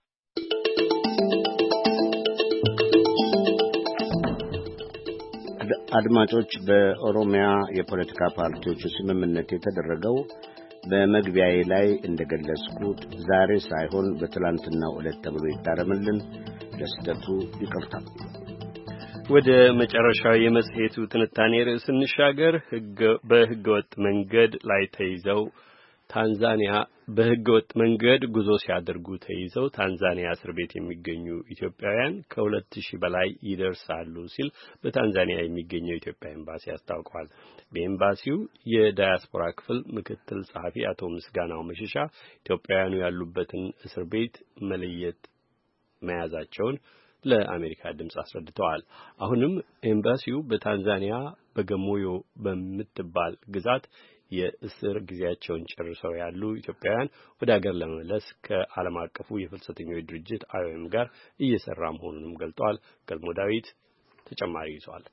አድማጮች፣ በኦሮሚያ የፖለቲካ ፓርቲዎች ስምምነት የተደረገው በመግቢያዬ ላይ እንደገለጽኩት ዛሬ ሳይሆን በትላንትናው ዕለት ተብሎ ይታረምልን። ለስህተቱ ይቅርታ። ወደ መጨረሻው የመጽሔቱ ትንታኔ ርዕስ እንሻገር። በሕገ ወጥ መንገድ ላይ ተይዘው ታንዛኒያ በሕገ ወጥ መንገድ ጉዞ ሲያደርጉ ተይዘው ታንዛኒያ እስር ቤት የሚገኙ ኢትዮጵያውያን ከሁለት ሺህ በላይ ይደርሳሉ ሲል በታንዛኒያ የሚገኘው ኢትዮጵያ ኤምባሲ አስታውቋል። በኤምባሲው የዳያስፖራ ክፍል ምክትል ጸሐፊ አቶ ምስጋናው መሸሻ ኢትዮጵያውያኑ ያሉበትን እስር ቤት መለየት መያዛቸውን ለአሜሪካ ድምጽ አስረድተዋል። አሁንም ኤምባሲው በታንዛኒያ በገሞዮ በምትባል ግዛት የእስር ጊዜያቸውን ጨርሰው ያሉ ኢትዮጵያውያን ወደ ሀገር ለመመለስ ከዓለም አቀፉ የፍልሰተኞች ድርጅት አይ ኦ ኤም ጋር እየሰራ መሆኑንም ገልጧል። ገልሞ ዳዊት ተጨማሪ ይዟል።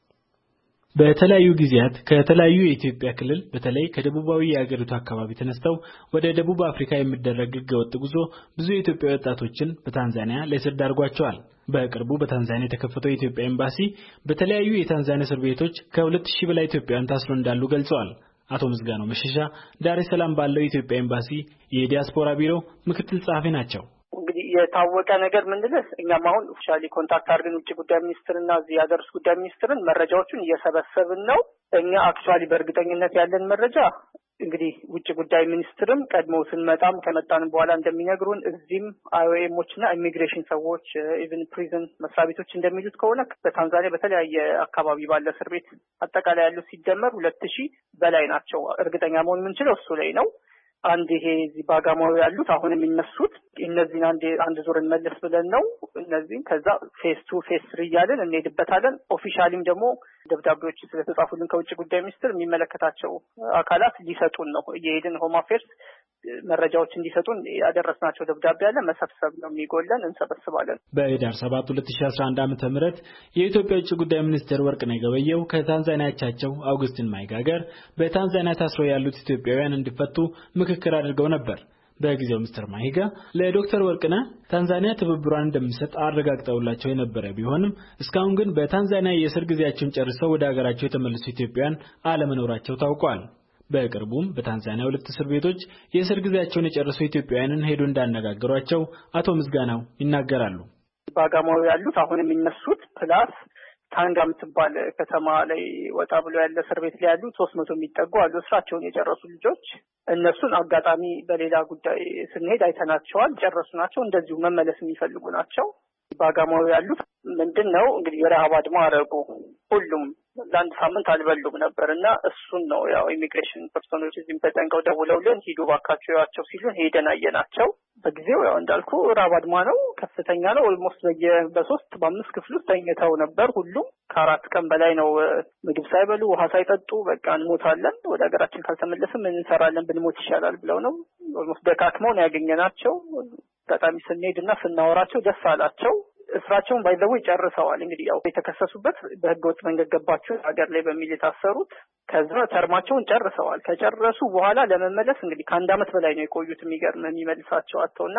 በተለያዩ ጊዜያት ከተለያዩ የኢትዮጵያ ክልል በተለይ ከደቡባዊ የአገሪቱ አካባቢ ተነስተው ወደ ደቡብ አፍሪካ የሚደረግ ህገወጥ ጉዞ ብዙ የኢትዮጵያ ወጣቶችን በታንዛኒያ ለእስር ዳርጓቸዋል። በቅርቡ በታንዛኒያ የተከፈተው የኢትዮጵያ ኤምባሲ በተለያዩ የታንዛኒያ እስር ቤቶች ከሁለት ሺህ በላይ ኢትዮጵያውያን ታስረው እንዳሉ ገልጸዋል። አቶ ምስጋናው መሸሻ ዳሬ ሰላም ባለው የኢትዮጵያ ኤምባሲ የዲያስፖራ ቢሮ ምክትል ጸሐፊ ናቸው። እንግዲህ የታወቀ ነገር ምንድነው እኛም አሁን ኦፊሻሊ ኮንታክት አድርገን ውጭ ጉዳይ ሚኒስትርና እዚህ ሀገር ውስጥ ጉዳይ ሚኒስትርን መረጃዎቹን እየሰበሰብን ነው። እኛ አክቹአሊ በእርግጠኝነት ያለን መረጃ እንግዲህ ውጭ ጉዳይ ሚኒስትርም ቀድሞ ስንመጣም ከመጣን በኋላ እንደሚነግሩን እዚህም አይ ኦ ኤሞችና ኢሚግሬሽን ሰዎች ኢቭን ፕሪዝን መስሪያ ቤቶች እንደሚሉት ከሆነ በታንዛኒያ በተለያየ አካባቢ ባለ እስር ቤት አጠቃላይ ያለው ሲደመር ሁለት ሺህ በላይ ናቸው። እርግጠኛ መሆን የምንችለው እሱ ላይ ነው። አንድ ይሄ እዚህ ባጋማው ያሉት አሁን የሚነሱት እነዚህን አንድ አንድ ዙር እንመለስ ብለን ነው። እነዚህን ከዛ ፌስ ቱ ፌስ ትሪ እያልን እንሄድበታለን። ኦፊሻሊም ደግሞ ደብዳቤዎች ስለተጻፉልን ከውጭ ጉዳይ ሚኒስትር የሚመለከታቸው አካላት ሊሰጡን ነው እየሄድን ሆም አፌርስ መረጃዎች እንዲሰጡን ያደረስናቸው ደብዳቤ አለ። መሰብሰብ ነው የሚጎለን፣ እንሰበስባለን። በህዳር ሰባት ሁለት ሺህ አስራ አንድ ዓመተ ምህረት የኢትዮጵያ ውጭ ጉዳይ ሚኒስትር ወርቅነህ ገበየሁ ከታንዛኒያ አቻቸው አውግስቲን ማይጋገር በታንዛኒያ ታስረው ያሉት ኢትዮጵያውያን እንዲፈቱ ምክክር አድርገው ነበር። በጊዜው ሚስተር ማይጋ ለዶክተር ወርቅነህ ታንዛኒያ ትብብሯን እንደምትሰጥ አረጋግጠውላቸው የነበረ ቢሆንም እስካሁን ግን በታንዛኒያ የእስር ጊዜያቸውን ጨርሰው ወደ ሀገራቸው የተመለሱ ኢትዮጵያውያን አለመኖራቸው ታውቋል። በቅርቡም በታንዛኒያ ሁለት እስር ቤቶች የእስር ጊዜያቸውን የጨረሱ ኢትዮጵያውያንን ሄዶ እንዳነጋገሯቸው አቶ ምስጋናው ይናገራሉ። ባጋማው ያሉት አሁን የሚነሱት ፕላስ ታንጋ የምትባል ከተማ ላይ ወጣ ብሎ ያለ እስር ቤት ላይ ያሉ ሶስት መቶ የሚጠጉ አሉ እስራቸውን የጨረሱ ልጆች። እነሱን አጋጣሚ በሌላ ጉዳይ ስንሄድ አይተናቸዋል። ጨረሱ ናቸው። እንደዚሁ መመለስ የሚፈልጉ ናቸው። ባጋማው ያሉት ምንድነው እንግዲህ የረሃብ አድማ አረጉ። ሁሉም ለአንድ ሳምንት አልበሉም ነበርና እሱን ነው ያው ኢሚግሬሽን ፐርሶኖች እዚህም ተጠንቀው ደውለውልን ሂዱ ባካቸው ያቸው ሲሉን ሄደን አየናቸው። በጊዜው ያው እንዳልኩ ረሃብ አድማ ነው፣ ከፍተኛ ነው። ኦልሞስት በየ በሶስት በአምስት ክፍል ውስጥ ተኝተው ነበር። ሁሉም ከአራት ቀን በላይ ነው ምግብ ሳይበሉ ውሃ ሳይጠጡ በቃ እንሞታለን፣ ወደ ሀገራችን ካልተመለስን ምን እንሰራለን፣ ብንሞት ይሻላል ብለው ነው ኦልሞስት ደካክመው ነው ያገኘናቸው። በጣም ስንሄድና ስናወራቸው ደስ አላቸው። እስራቸውን ባይዘው ጨርሰዋል። እንግዲህ ያው የተከሰሱበት በህገወጥ መንገድ ገባችሁ ሀገር ላይ በሚል የታሰሩት ከዛ ተርማቸውን ጨርሰዋል። ከጨረሱ በኋላ ለመመለስ እንግዲህ ከአንድ አመት በላይ ነው የቆዩት። የሚገርም የሚመልሳቸው አጥተውና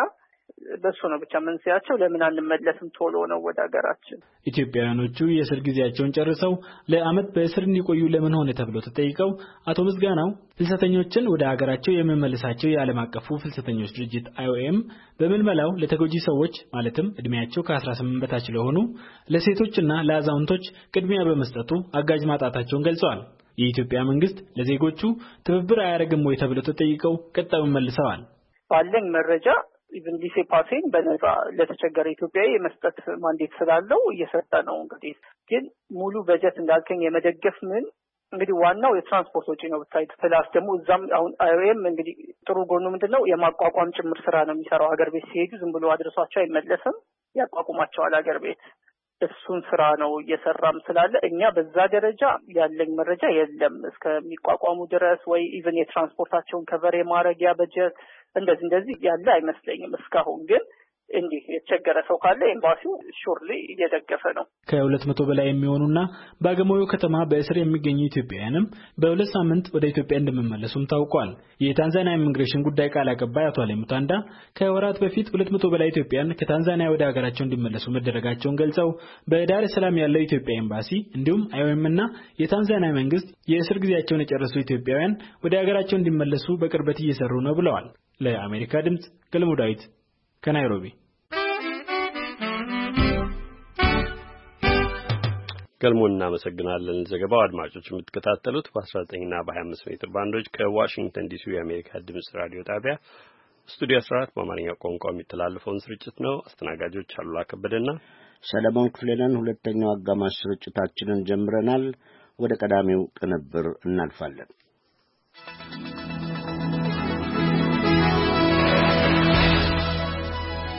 በሱ ነው ብቻ መንስያቸው ለምን አንመለስም ቶሎ ነው ወደ ሀገራችን። ኢትዮጵያውያኖቹ የእስር ጊዜያቸውን ጨርሰው ለአመት በእስር እንዲቆዩ ለምን ሆነ ተብሎ ተጠይቀው አቶ ምስጋናው ፍልሰተኞችን ወደ ሀገራቸው የሚመልሳቸው የዓለም አቀፉ ፍልሰተኞች ድርጅት አይ ኦ ኤም በምልመላው ለተጎጂ ሰዎች ማለትም እድሜያቸው ከአስራ ስምንት በታች ለሆኑ ለሴቶችና ለአዛውንቶች ቅድሚያ በመስጠቱ አጋዥ ማጣታቸውን ገልጸዋል። የኢትዮጵያ መንግስት ለዜጎቹ ትብብር አያደርግም ወይ ተብሎ ተጠይቀው ቀጣዩን መልሰዋል። ባለኝ መረጃ ኢቭን ዲሴ ፓሴን በነጻ ለተቸገረ ኢትዮጵያዊ የመስጠት ማንዴት ስላለው እየሰጠ ነው። እንግዲህ ግን ሙሉ በጀት እንዳልከኝ የመደገፍ ምን እንግዲህ ዋናው የትራንስፖርት ወጪ ነው ብታይ። ፕላስ ደግሞ እዛም አሁን አይ ኦ ኤም እንግዲህ ጥሩ ጎኑ ምንድነው የማቋቋም ጭምር ስራ ነው የሚሰራው። ሀገር ቤት ሲሄዱ ዝም ብሎ አድርሷቸው አይመለስም፣ ያቋቁማቸዋል ሀገር ቤት። እሱን ስራ ነው እየሰራም ስላለ እኛ በዛ ደረጃ ያለኝ መረጃ የለም እስከሚቋቋሙ ድረስ ወይ ኢቭን የትራንስፖርታቸውን ከቨር የማረጊያ በጀት እንደዚህ እንደዚህ ያለ አይመስለኝም እስካሁን። ግን እንዲህ የተቸገረ ሰው ካለ ኤምባሲው ሹርሊ እየደገፈ ነው። ከሁለት መቶ በላይ የሚሆኑና በአገሞዮ ከተማ በእስር የሚገኙ ኢትዮጵያውያንም በሁለት ሳምንት ወደ ኢትዮጵያ እንደሚመለሱም ታውቋል። የታንዛኒያ ኢሚግሬሽን ጉዳይ ቃል አቀባይ አቶ አሌ ሙታንዳ ከወራት በፊት ሁለት መቶ በላይ ኢትዮጵያውያን ከታንዛኒያ ወደ ሀገራቸው እንዲመለሱ መደረጋቸውን ገልጸው በዳር ሰላም ያለው የኢትዮጵያ ኤምባሲ እንዲሁም አይ ኦ ኤም እና የታንዛኒያ መንግስት የእስር ጊዜያቸውን የጨረሱ ኢትዮጵያውያን ወደ ሀገራቸው እንዲመለሱ በቅርበት እየሰሩ ነው ብለዋል። ለአሜሪካ ድምጽ ገልሞ ዳዊት ከናይሮቢ። ገልሞን እናመሰግናለን ዘገባው። አድማጮች የምትከታተሉት በ19 እና በ25 ሜትር ባንዶች ከዋሽንግተን ዲሲ የአሜሪካ ድምጽ ራዲዮ ጣቢያ ስቱዲዮ አስራ አራት በአማርኛ ቋንቋ የሚተላለፈውን ስርጭት ነው። አስተናጋጆች አሉላ ከበደና ሰለሞን ክፍሌነን። ሁለተኛው አጋማሽ ስርጭታችንን ጀምረናል። ወደ ቀዳሚው ቅንብር እናልፋለን።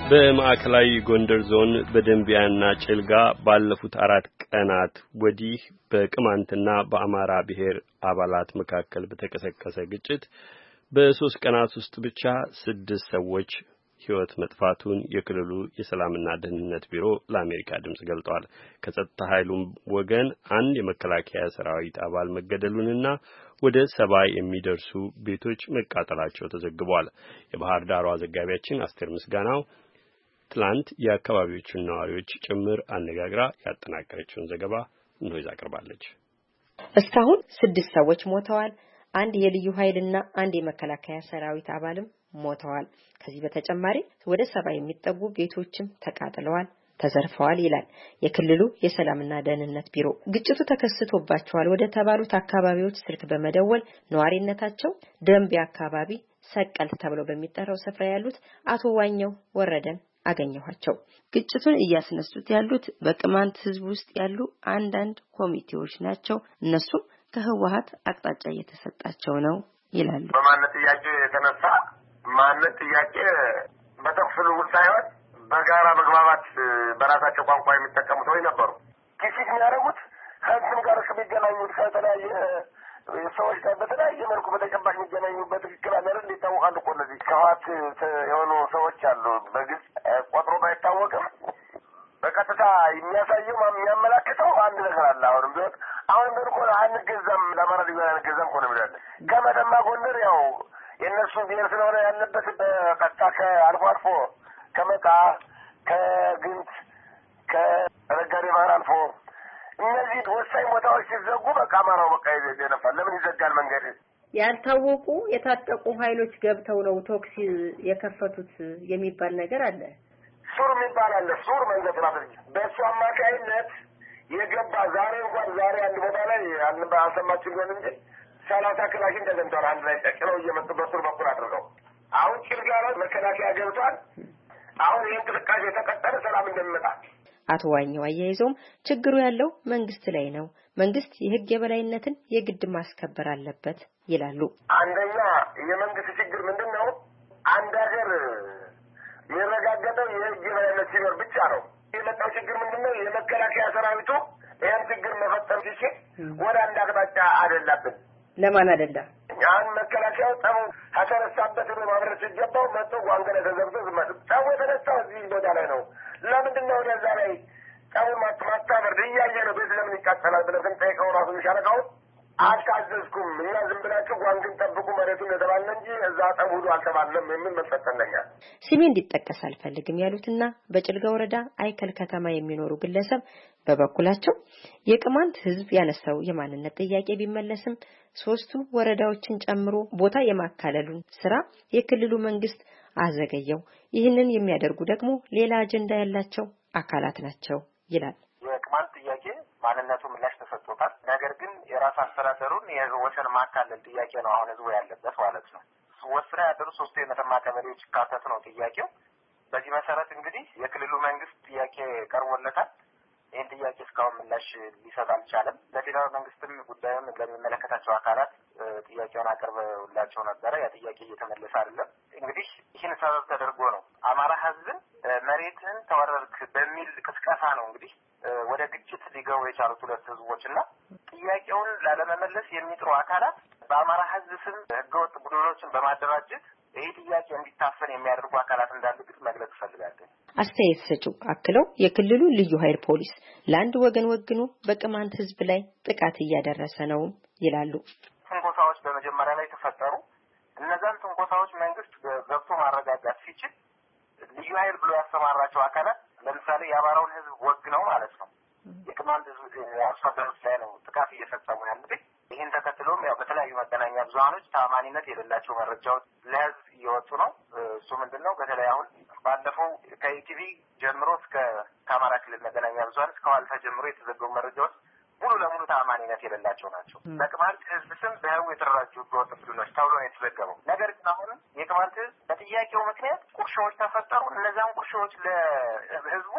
በማዕከላዊ ጎንደር ዞን በደንቢያና ጭልጋ ባለፉት አራት ቀናት ወዲህ በቅማንትና በአማራ ብሔር አባላት መካከል በተቀሰቀሰ ግጭት በሶስት ቀናት ውስጥ ብቻ ስድስት ሰዎች ሕይወት መጥፋቱን የክልሉ የሰላምና ደህንነት ቢሮ ለአሜሪካ ድምጽ ገልጧል። ከጸጥታ ኃይሉም ወገን አንድ የመከላከያ ሰራዊት አባል መገደሉንና ወደ ሰባ የሚደርሱ ቤቶች መቃጠላቸው ተዘግቧል። የባህር ዳሯ ዘጋቢያችን አስቴር ምስጋናው ትላንት የአካባቢዎቹን ነዋሪዎች ጭምር አነጋግራ ያጠናቀረችውን ዘገባ እንሆ ይዛ ቀርባለች። እስካሁን ስድስት ሰዎች ሞተዋል። አንድ የልዩ ኃይልና አንድ የመከላከያ ሰራዊት አባልም ሞተዋል። ከዚህ በተጨማሪ ወደ ሰባ የሚጠጉ ቤቶችም ተቃጥለዋል፣ ተዘርፈዋል ይላል የክልሉ የሰላምና ደህንነት ቢሮ። ግጭቱ ተከስቶባቸዋል ወደ ተባሉት አካባቢዎች ስልክ በመደወል ነዋሪነታቸው ደንቢ አካባቢ ሰቀልት ተብሎ በሚጠራው ስፍራ ያሉት አቶ ዋኘው ወረደን አገኘኋቸው። ግጭቱን እያስነሱት ያሉት በቅማንት ህዝብ ውስጥ ያሉ አንዳንድ ኮሚቴዎች ናቸው። እነሱ ከህወሓት አቅጣጫ እየተሰጣቸው ነው ይላሉ። በማንነት ጥያቄ የተነሳ ማንነት ጥያቄ በተኩስ ልውውጥ ሳይሆን በጋራ መግባባት በራሳቸው ቋንቋ የሚጠቀሙት ወይ ነበሩ። ኪሲት የሚያደርጉት ከህዝብ ጋር ከሚገናኙት ከተለያየ ሰዎች ጋር በተለያየ መልኩ በተጨባጭ የሚገናኙበት ትክክል አለ እንዴ ታወቃሉ እኮ እነዚህ ከህወሓት የሆኑ ሰዎች አሉ። በግልጽ ቆጥሮ ባይታወቅም በቀጥታ የሚያሳየው የሚያመላክተው አንድ ነገር አለ። አሁንም ቢሆን አሁን በርቆ አንገዛም ለማራ ሊገዛ አንገዛም ሆነ ብለን ከመደማ ጎንደር ያው የነሱ ብሔር ስለሆነ ያለበት በቀጥታ ከአልፎ አልፎ ከመቃ ከግንት ከረጋዴ ባህር አልፎ እነዚህ ወሳኝ ቦታዎች ሲዘጉ በቃ አማራው በቃ ይዘጋል። ለምን ይዘጋል? መንገድ ያልታወቁ የታጠቁ ኃይሎች ገብተው ነው ቶክሲ የከፈቱት የሚባል ነገር አለ። ሱር የሚባል አለ። ሱር መንገድ ራሱ በእሱ አማካይነት የገባ ዛሬ እንኳን ዛሬ አንድ ቦታ ላይ አልሰማችሁ ይሆን እንጂ ሰላሳ ክላሽን ተገኝቷል። አንድ ላይ ጠቅለው እየመጡ በሱር በኩል አድርገው አሁን ጭልጋ ላይ መከላከያ ገብቷል። አሁን ይህ እንቅስቃሴ የተቀጠለ ሰላም እንደሚመጣ አቶ ዋኘው አያይዘውም ችግሩ ያለው መንግስት ላይ ነው፣ መንግስት የህግ የበላይነትን የግድ ማስከበር አለበት ይላሉ። አንደኛ የመንግስት ችግር ምንድነው? አንድ ሀገር የሚረጋገጠው የህግ የበላይነት ሲኖር ብቻ ነው። የመጣው ችግር ምንድነው? የመከላከያ ሰራዊቱ ይህን ችግር መፈጸም ሲችል ወደ አንድ አቅጣጫ አይደላብን። ለማን አይደላ? ያን መከላከያው ጠሙ ከተነሳበት ነው ማብረር ሲገባው መጥቶ ጓንገለ ተዘብቶ ዝመት ጠሙ የተነሳው እዚህ ቦታ ላይ ነው። ለምንድን ነው ወደዛ ላይ ጠሙ ማታበር እያየ ነው ቤት ለምን ይቃጠላል ብለን ስንጠይቀው ራሱ የሚሻለቃው አልታዘዝኩም እኛ ዝም ብላችሁ ጓንግን ጠብቁ መሬቱን የተባለ እንጂ እዛ ጠሙ ሁሉ አልተባለም የሚል መሰጠነኛል። ስሜ እንዲጠቀስ አልፈልግም ያሉትና በጭልጋ ወረዳ አይከል ከተማ የሚኖሩ ግለሰብ በበኩላቸው የቅማንት ህዝብ ያነሳው የማንነት ጥያቄ ቢመለስም ሶስቱ ወረዳዎችን ጨምሮ ቦታ የማካለሉን ስራ የክልሉ መንግስት አዘገየው፣ ይህንን የሚያደርጉ ደግሞ ሌላ አጀንዳ ያላቸው አካላት ናቸው ይላል። የቅማንት ጥያቄ ማንነቱ ምላሽ ተሰጥቶታል። ነገር ግን የራስ አስተዳደሩን የወሰን ማካለል ጥያቄ ነው አሁን ህዝቡ ያለበት ማለት ነው። ወስራ ያደሩ ሶስቱ የመተማ ቀበሌዎች ካተት ነው ጥያቄው። በዚህ መሰረት እንግዲህ የክልሉ መንግስት ጥያቄ ቀርቦለታል። ይህን ጥያቄ እስካሁን ምላሽ ሊሰጥ አልቻለም። ለፌዴራል መንግስትም ጉዳዩን ለሚመለከታቸው አካላት ጥያቄውን አቅርበውላቸው ነበረ። ያ ጥያቄ እየተመለሰ አይደለም። እንግዲህ ይህን ሰበብ ተደርጎ ነው አማራ ህዝብን መሬትን ተወረርክ በሚል ቅስቀሳ ነው እንግዲህ ወደ ግጭት ሊገቡ የቻሉት ሁለት ህዝቦችና ጥያቄውን ላለመመለስ የሚጥሩ አካላት በአማራ ህዝብ ስም ህገወጥ ቡድኖችን በማደራጀት ይህ ጥያቄ እንዲታፈን የሚያደርጉ አካላት እንዳሉ ግን መግለጽ እፈልጋለሁ። አስተያየት ሰጪው አክለው የክልሉ ልዩ ኃይል ፖሊስ ለአንድ ወገን ወግኖ በቅማንት ህዝብ ላይ ጥቃት እያደረሰ ነው ይላሉ። ትንኮሳዎች በመጀመሪያ ላይ ተፈጠሩ። እነዛን ትንኮሳዎች መንግስት ገብቶ ማረጋጋት ሲችል ልዩ ኃይል ብሎ ያሰማራቸው አካላት ለምሳሌ የአማራውን ህዝብ ወግነው ማለት ነው የቅማንት ህዝብ አርሶ አደሮች ላይ ነው ጥቃት እየፈጸሙ ያሉት። ይህን ተከትሎም ያው በተለያዩ መገናኛ ብዙሃኖች ታማኒነት የሌላቸው መረጃዎች ለህዝብ እየወጡ ነው። እሱ ምንድነው? በተለይ አሁን ባለፈው ከኢቲቪ ጀምሮ እስከ ከአማራ ክልል መገናኛ ብዙሃን እስከ ዋልታ ጀምሮ የተዘገቡ መረጃዎች ሙሉ ለሙሉ ታማኒነት የሌላቸው ናቸው። በቅማንት ህዝብ ስም በህቡ የተደራጁ ህገወጥ ቡድኖች ተብሎ ነው የተዘገበው። ነገር ግን አሁን የቅማንት ህዝብ በጥያቄው ምክንያት ቁርሾዎች ተፈጠሩ። እነዛን ቁርሾዎች ለህዝቡ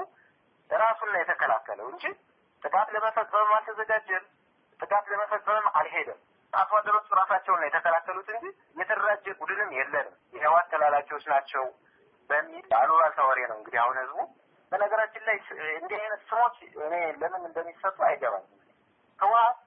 ራሱን ነው የተከላከለው እንጂ ጥቃት ለመፈጸም አልተዘጋጀም። ጥቃት ለመፈጸም አልሄደም። አርሶ አደሮች ራሳቸውን ነው የተከላከሉት እንጂ የተደራጀ ቡድንም የለንም። የህወሓት ተላላኪዎች ናቸው በሚል አሉባልታ ወሬ ነው እንግዲህ አሁን ህዝቡ። በነገራችን ላይ እንዲህ አይነት ስሞች እኔ ለምን እንደሚሰጡ አይገባኝም። ህወሓት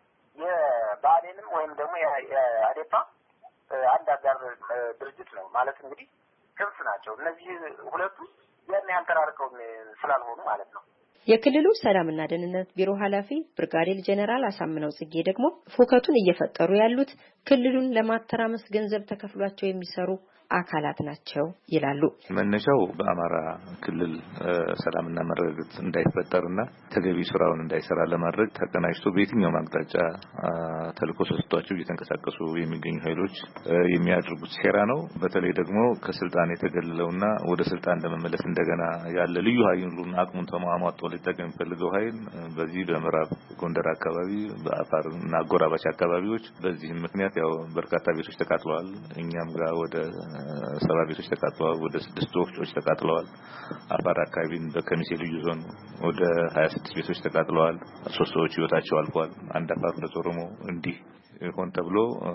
የብአዴንም ወይም ደግሞ የአዴፓ አንድ አጋር ድርጅት ነው ማለት እንግዲህ ክንፍ ናቸው። እነዚህ ሁለቱ ያን ያህል ተራርቀው ስላልሆኑ ማለት ነው። የክልሉ ሰላምና ደህንነት ቢሮ ኃላፊ ብርጋዴር ጄኔራል አሳምነው ጽጌ ደግሞ ፉከቱን እየፈጠሩ ያሉት ክልሉን ለማተራመስ ገንዘብ ተከፍሏቸው የሚሰሩ አካላት ናቸው ይላሉ። መነሻው በአማራ ክልል ሰላምና መረጋጋት እንዳይፈጠርና ተገቢ ስራውን እንዳይሰራ ለማድረግ ተቀናጅቶ በየትኛው አቅጣጫ ተልዕኮ ሰጥቷቸው እየተንቀሳቀሱ የሚገኙ ኃይሎች የሚያደርጉት ሴራ ነው። በተለይ ደግሞ ከስልጣን የተገለለውና ወደ ስልጣን ለመመለስ እንደገና ያለ ልዩ ኃይሉን አቅሙን ተሟሟጦ ሊጠቀም የሚፈልገው ኃይል በዚህ በምዕራብ ጎንደር አካባቢ በአፋርና አጎራባች አካባቢዎች በዚህ ምክንያት ያው በርካታ ቤቶች ተቃጥለዋል። እኛም ጋር ወደ ሰባ ቤቶች ተቃጥለዋል። ወደ ስድስት ወፍጮች ተቃጥለዋል። አፋር አካባቢን በከሚሴ ልዩ ዞን ወደ ሀያ ስድስት ቤቶች ተቃጥለዋል። ሶስት ሰዎች ህይወታቸው አልፏል። አንድ አፋር ለጾሮሞ እንዲህ ሆን ተብሎ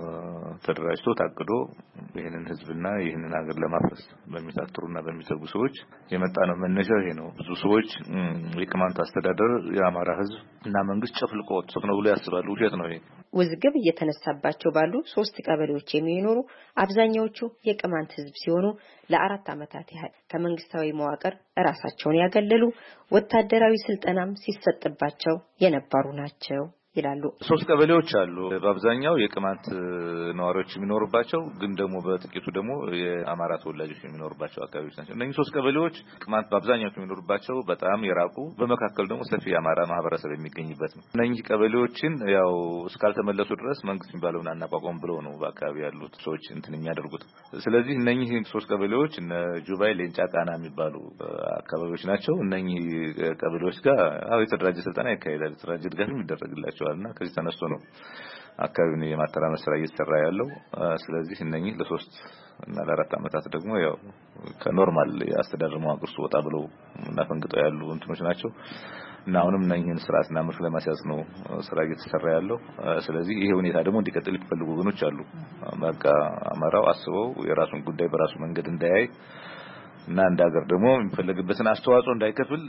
ተደራጅቶ ታቅዶ ይሄንን ህዝብና ይሄንን ሀገር ለማፍረስ በሚታትሩና በሚተጉ ሰዎች የመጣ ነው። መነሻው ይሄ ነው። ብዙ ሰዎች የቅማንት አስተዳደር የአማራ ህዝብ እና መንግስት ጨፍልቆት ነው ብሎ ያስባሉ። ውሸት ነው ይሄ። ውዝግብ እየተነሳባቸው ባሉ ሶስት ቀበሌዎች የሚኖሩ አብዛኛዎቹ የቅማንት ህዝብ ሲሆኑ ለአራት ዓመታት ያህል ከመንግስታዊ መዋቅር ራሳቸውን ያገለሉ ወታደራዊ ስልጠናም ሲሰጥባቸው የነበሩ ናቸው ይላሉ። ሶስት ቀበሌዎች አሉ። በአብዛኛው የቅማንት ነዋሪዎች የሚኖሩባቸው ግን ደግሞ በጥቂቱ ደግሞ የአማራ ተወላጆች የሚኖሩባቸው አካባቢዎች ናቸው። እነዚህ ሶስት ቀበሌዎች ቅማንት በአብዛኛው የሚኖሩባቸው በጣም የራቁ በመካከል ደግሞ ሰፊ የአማራ ማህበረሰብ የሚገኝበት ነው። እነዚህ ቀበሌዎችን ያው እስካልተመለሱ ድረስ መንግስት የሚባለውን አናቋቋም ብለው ነው በአካባቢ ያሉት ሰዎች እንትን የሚያደርጉት። ስለዚህ እነዚህ ሶስት ቀበሌዎች እነ ጁባይ፣ ሌንጫ፣ ቃና የሚባሉ አካባቢዎች ናቸው። እነዚህ ቀበሌዎች ጋር አዎ የተደራጀ ስልጠና ይካሄዳል። የተደራጀ ድጋፍም ይደረግላቸዋል። እና ከዚህ ተነስቶ ነው አካባቢውን የማተራመስ ስራ እየተሰራ ያለው። ስለዚህ እነኚህ ለሶስት እና ለአራት ዓመታት ደግሞ ያው ከኖርማል የአስተዳደር መዋቅር ውስጥ ወጣ ብለው እና ፈንግጠው ያሉ እንትኖች ናቸው እና አሁንም እነኚህን ስርዓትና መልክ ለማስያዝ ነው ስራ እየተሰራ ያለው። ስለዚህ ይሄ ሁኔታ ደግሞ እንዲቀጥል የሚፈልጉ ወገኖች አሉ። በቃ አማራው አስበው የራሱን ጉዳይ በራሱ መንገድ እንዳያይ እና እንደ ሀገር ደግሞ የሚፈልግበትን አስተዋጽኦ እንዳይከፍል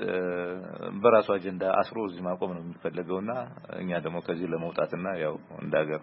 በራሱ አጀንዳ አስሮ እዚህ ማቆም ነው የሚፈልገውና እኛ ደግሞ ከዚህ ለመውጣትና ያው እንደ ሀገር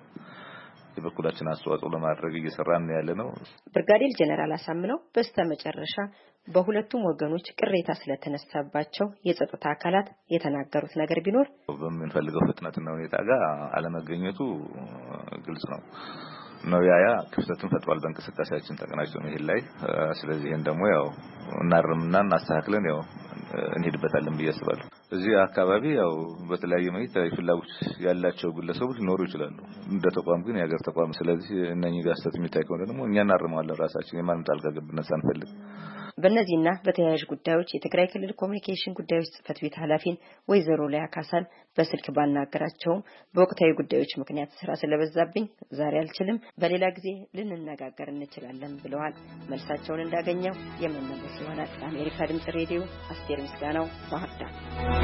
የበኩላችን አስተዋጽኦ ለማድረግ እየሰራን ያለ ነው። ብርጋዴር ጄኔራል አሳምነው በስተመጨረሻ በሁለቱም ወገኖች ቅሬታ ስለተነሳባቸው የጸጥታ አካላት የተናገሩት ነገር ቢኖር በምንፈልገው ፍጥነትና ሁኔታ ጋር አለመገኘቱ ግልጽ ነው ነው ያያ ክፍተትን ፈጥሯል በእንቅስቃሴያችን ተቀናጅቶ መሄድ ላይ። ስለዚህ ይሄን ደግሞ ያው እናርምና እናስተካክለን ያው እንሄድበታለን ብዬ አስባለሁ። እዚህ አካባቢ ያው በተለያየ ሁኔታ ፍላጎት ያላቸው ግለሰቦች ሊኖሩ ይችላሉ። እንደ ተቋም ግን የሀገር ተቋም ስለዚህ እነኚህ ጋር ስተት የሚታይ ከሆነ ደግሞ እኛ እናርማለን ራሳችን የማንም ጣልቃ ገብነት ሳንፈልግ። በእነዚህና በተያያዥ ጉዳዮች የትግራይ ክልል ኮሚኒኬሽን ጉዳዮች ጽህፈት ቤት ኃላፊን ወይዘሮ ላያ ካሳን በስልክ ባናገራቸውም በወቅታዊ ጉዳዮች ምክንያት ስራ ስለበዛብኝ ዛሬ አልችልም፣ በሌላ ጊዜ ልንነጋገር እንችላለን ብለዋል። መልሳቸውን እንዳገኘው የምንመለስ ይሆናል። ለአሜሪካ ድምጽ ሬዲዮ አስቴር ምስጋናው ባህር ዳር።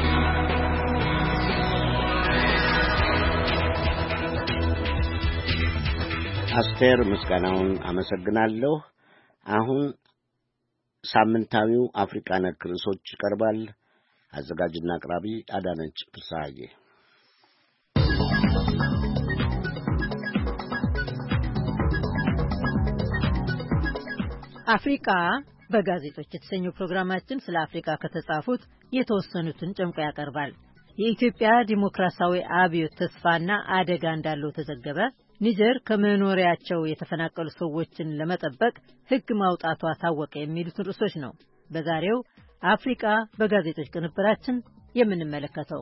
አስቴር ምስጋናውን አመሰግናለሁ። አሁን ሳምንታዊው አፍሪካ ነክ ርዕሶች ይቀርባል። አዘጋጅና አቅራቢ አዳነች ፍስሐዬ። አፍሪካ በጋዜጦች የተሰኘው ፕሮግራማችን ስለ አፍሪካ ከተጻፉት የተወሰኑትን ጨምቆ ያቀርባል። የኢትዮጵያ ዲሞክራሲያዊ አብዮት ተስፋና አደጋ እንዳለው ተዘገበ። ኒጀር ከመኖሪያቸው የተፈናቀሉ ሰዎችን ለመጠበቅ ሕግ ማውጣቷ ታወቀ የሚሉት ርዕሶች ነው በዛሬው አፍሪካ በጋዜጦች ቅንብራችን የምንመለከተው።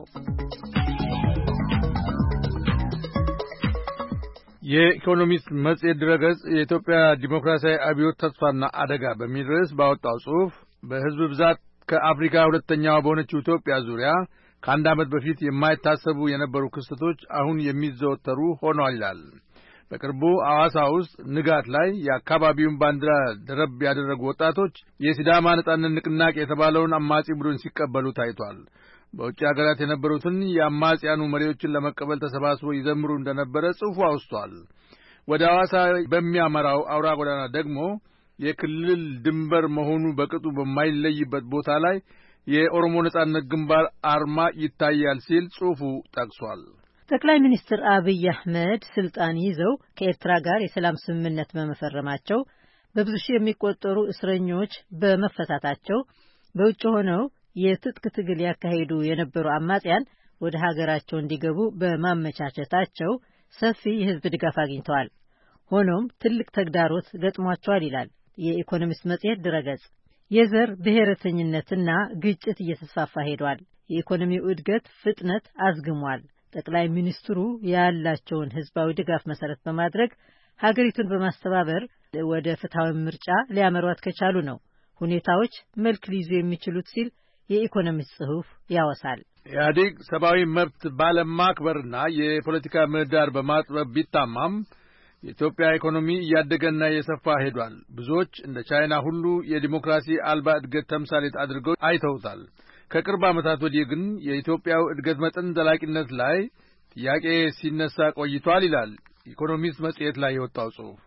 የኢኮኖሚስት መጽሔት ድረገጽ የኢትዮጵያ ዲሞክራሲያዊ አብዮት ተስፋና አደጋ በሚል ርዕስ ባወጣው ጽሑፍ በሕዝብ ብዛት ከአፍሪካ ሁለተኛዋ በሆነችው ኢትዮጵያ ዙሪያ ከአንድ ዓመት በፊት የማይታሰቡ የነበሩ ክስተቶች አሁን የሚዘወተሩ ሆነዋል ይላል። በቅርቡ አዋሳ ውስጥ ንጋት ላይ የአካባቢውን ባንዲራ ደረብ ያደረጉ ወጣቶች የሲዳማ ነጻነት ንቅናቄ የተባለውን አማጺ ቡድን ሲቀበሉ ታይቷል። በውጭ ሀገራት የነበሩትን የአማጺያኑ መሪዎችን ለመቀበል ተሰባስበው ይዘምሩ እንደነበረ ጽሑፉ አውስቷል። ወደ አዋሳ በሚያመራው አውራ ጎዳና ደግሞ የክልል ድንበር መሆኑ በቅጡ በማይለይበት ቦታ ላይ የኦሮሞ ነጻነት ግንባር አርማ ይታያል ሲል ጽሑፉ ጠቅሷል። ጠቅላይ ሚኒስትር አብይ አህመድ ስልጣን ይዘው ከኤርትራ ጋር የሰላም ስምምነት በመፈረማቸው በብዙ ሺህ የሚቆጠሩ እስረኞች በመፈታታቸው በውጭ ሆነው የትጥቅ ትግል ያካሄዱ የነበሩ አማጽያን ወደ ሀገራቸው እንዲገቡ በማመቻቸታቸው ሰፊ የሕዝብ ድጋፍ አግኝተዋል። ሆኖም ትልቅ ተግዳሮት ገጥሟቸዋል ይላል የኢኮኖሚስት መጽሔት ድረገጽ። የዘር ብሔረተኝነትና ግጭት እየተስፋፋ ሄዷል። የኢኮኖሚው እድገት ፍጥነት አዝግሟል። ጠቅላይ ሚኒስትሩ ያላቸውን ሕዝባዊ ድጋፍ መሰረት በማድረግ ሀገሪቱን በማስተባበር ወደ ፍትሐዊ ምርጫ ሊያመሯት ከቻሉ ነው ሁኔታዎች መልክ ሊይዙ የሚችሉት ሲል የኢኮኖሚስት ጽሑፍ ያወሳል። ኢህአዴግ ሰብአዊ መብት ባለማክበርና የፖለቲካ ምህዳር በማጥበብ ቢታማም የኢትዮጵያ ኢኮኖሚ እያደገና እየሰፋ ሄዷል። ብዙዎች እንደ ቻይና ሁሉ የዲሞክራሲ አልባ እድገት ተምሳሌት አድርገው አይተውታል። ከቅርብ ዓመታት ወዲህ ግን የኢትዮጵያው እድገት መጠን ዘላቂነት ላይ ጥያቄ ሲነሳ ቆይቷል ይላል ኢኮኖሚስት መጽሔት ላይ የወጣው ጽሑፍ።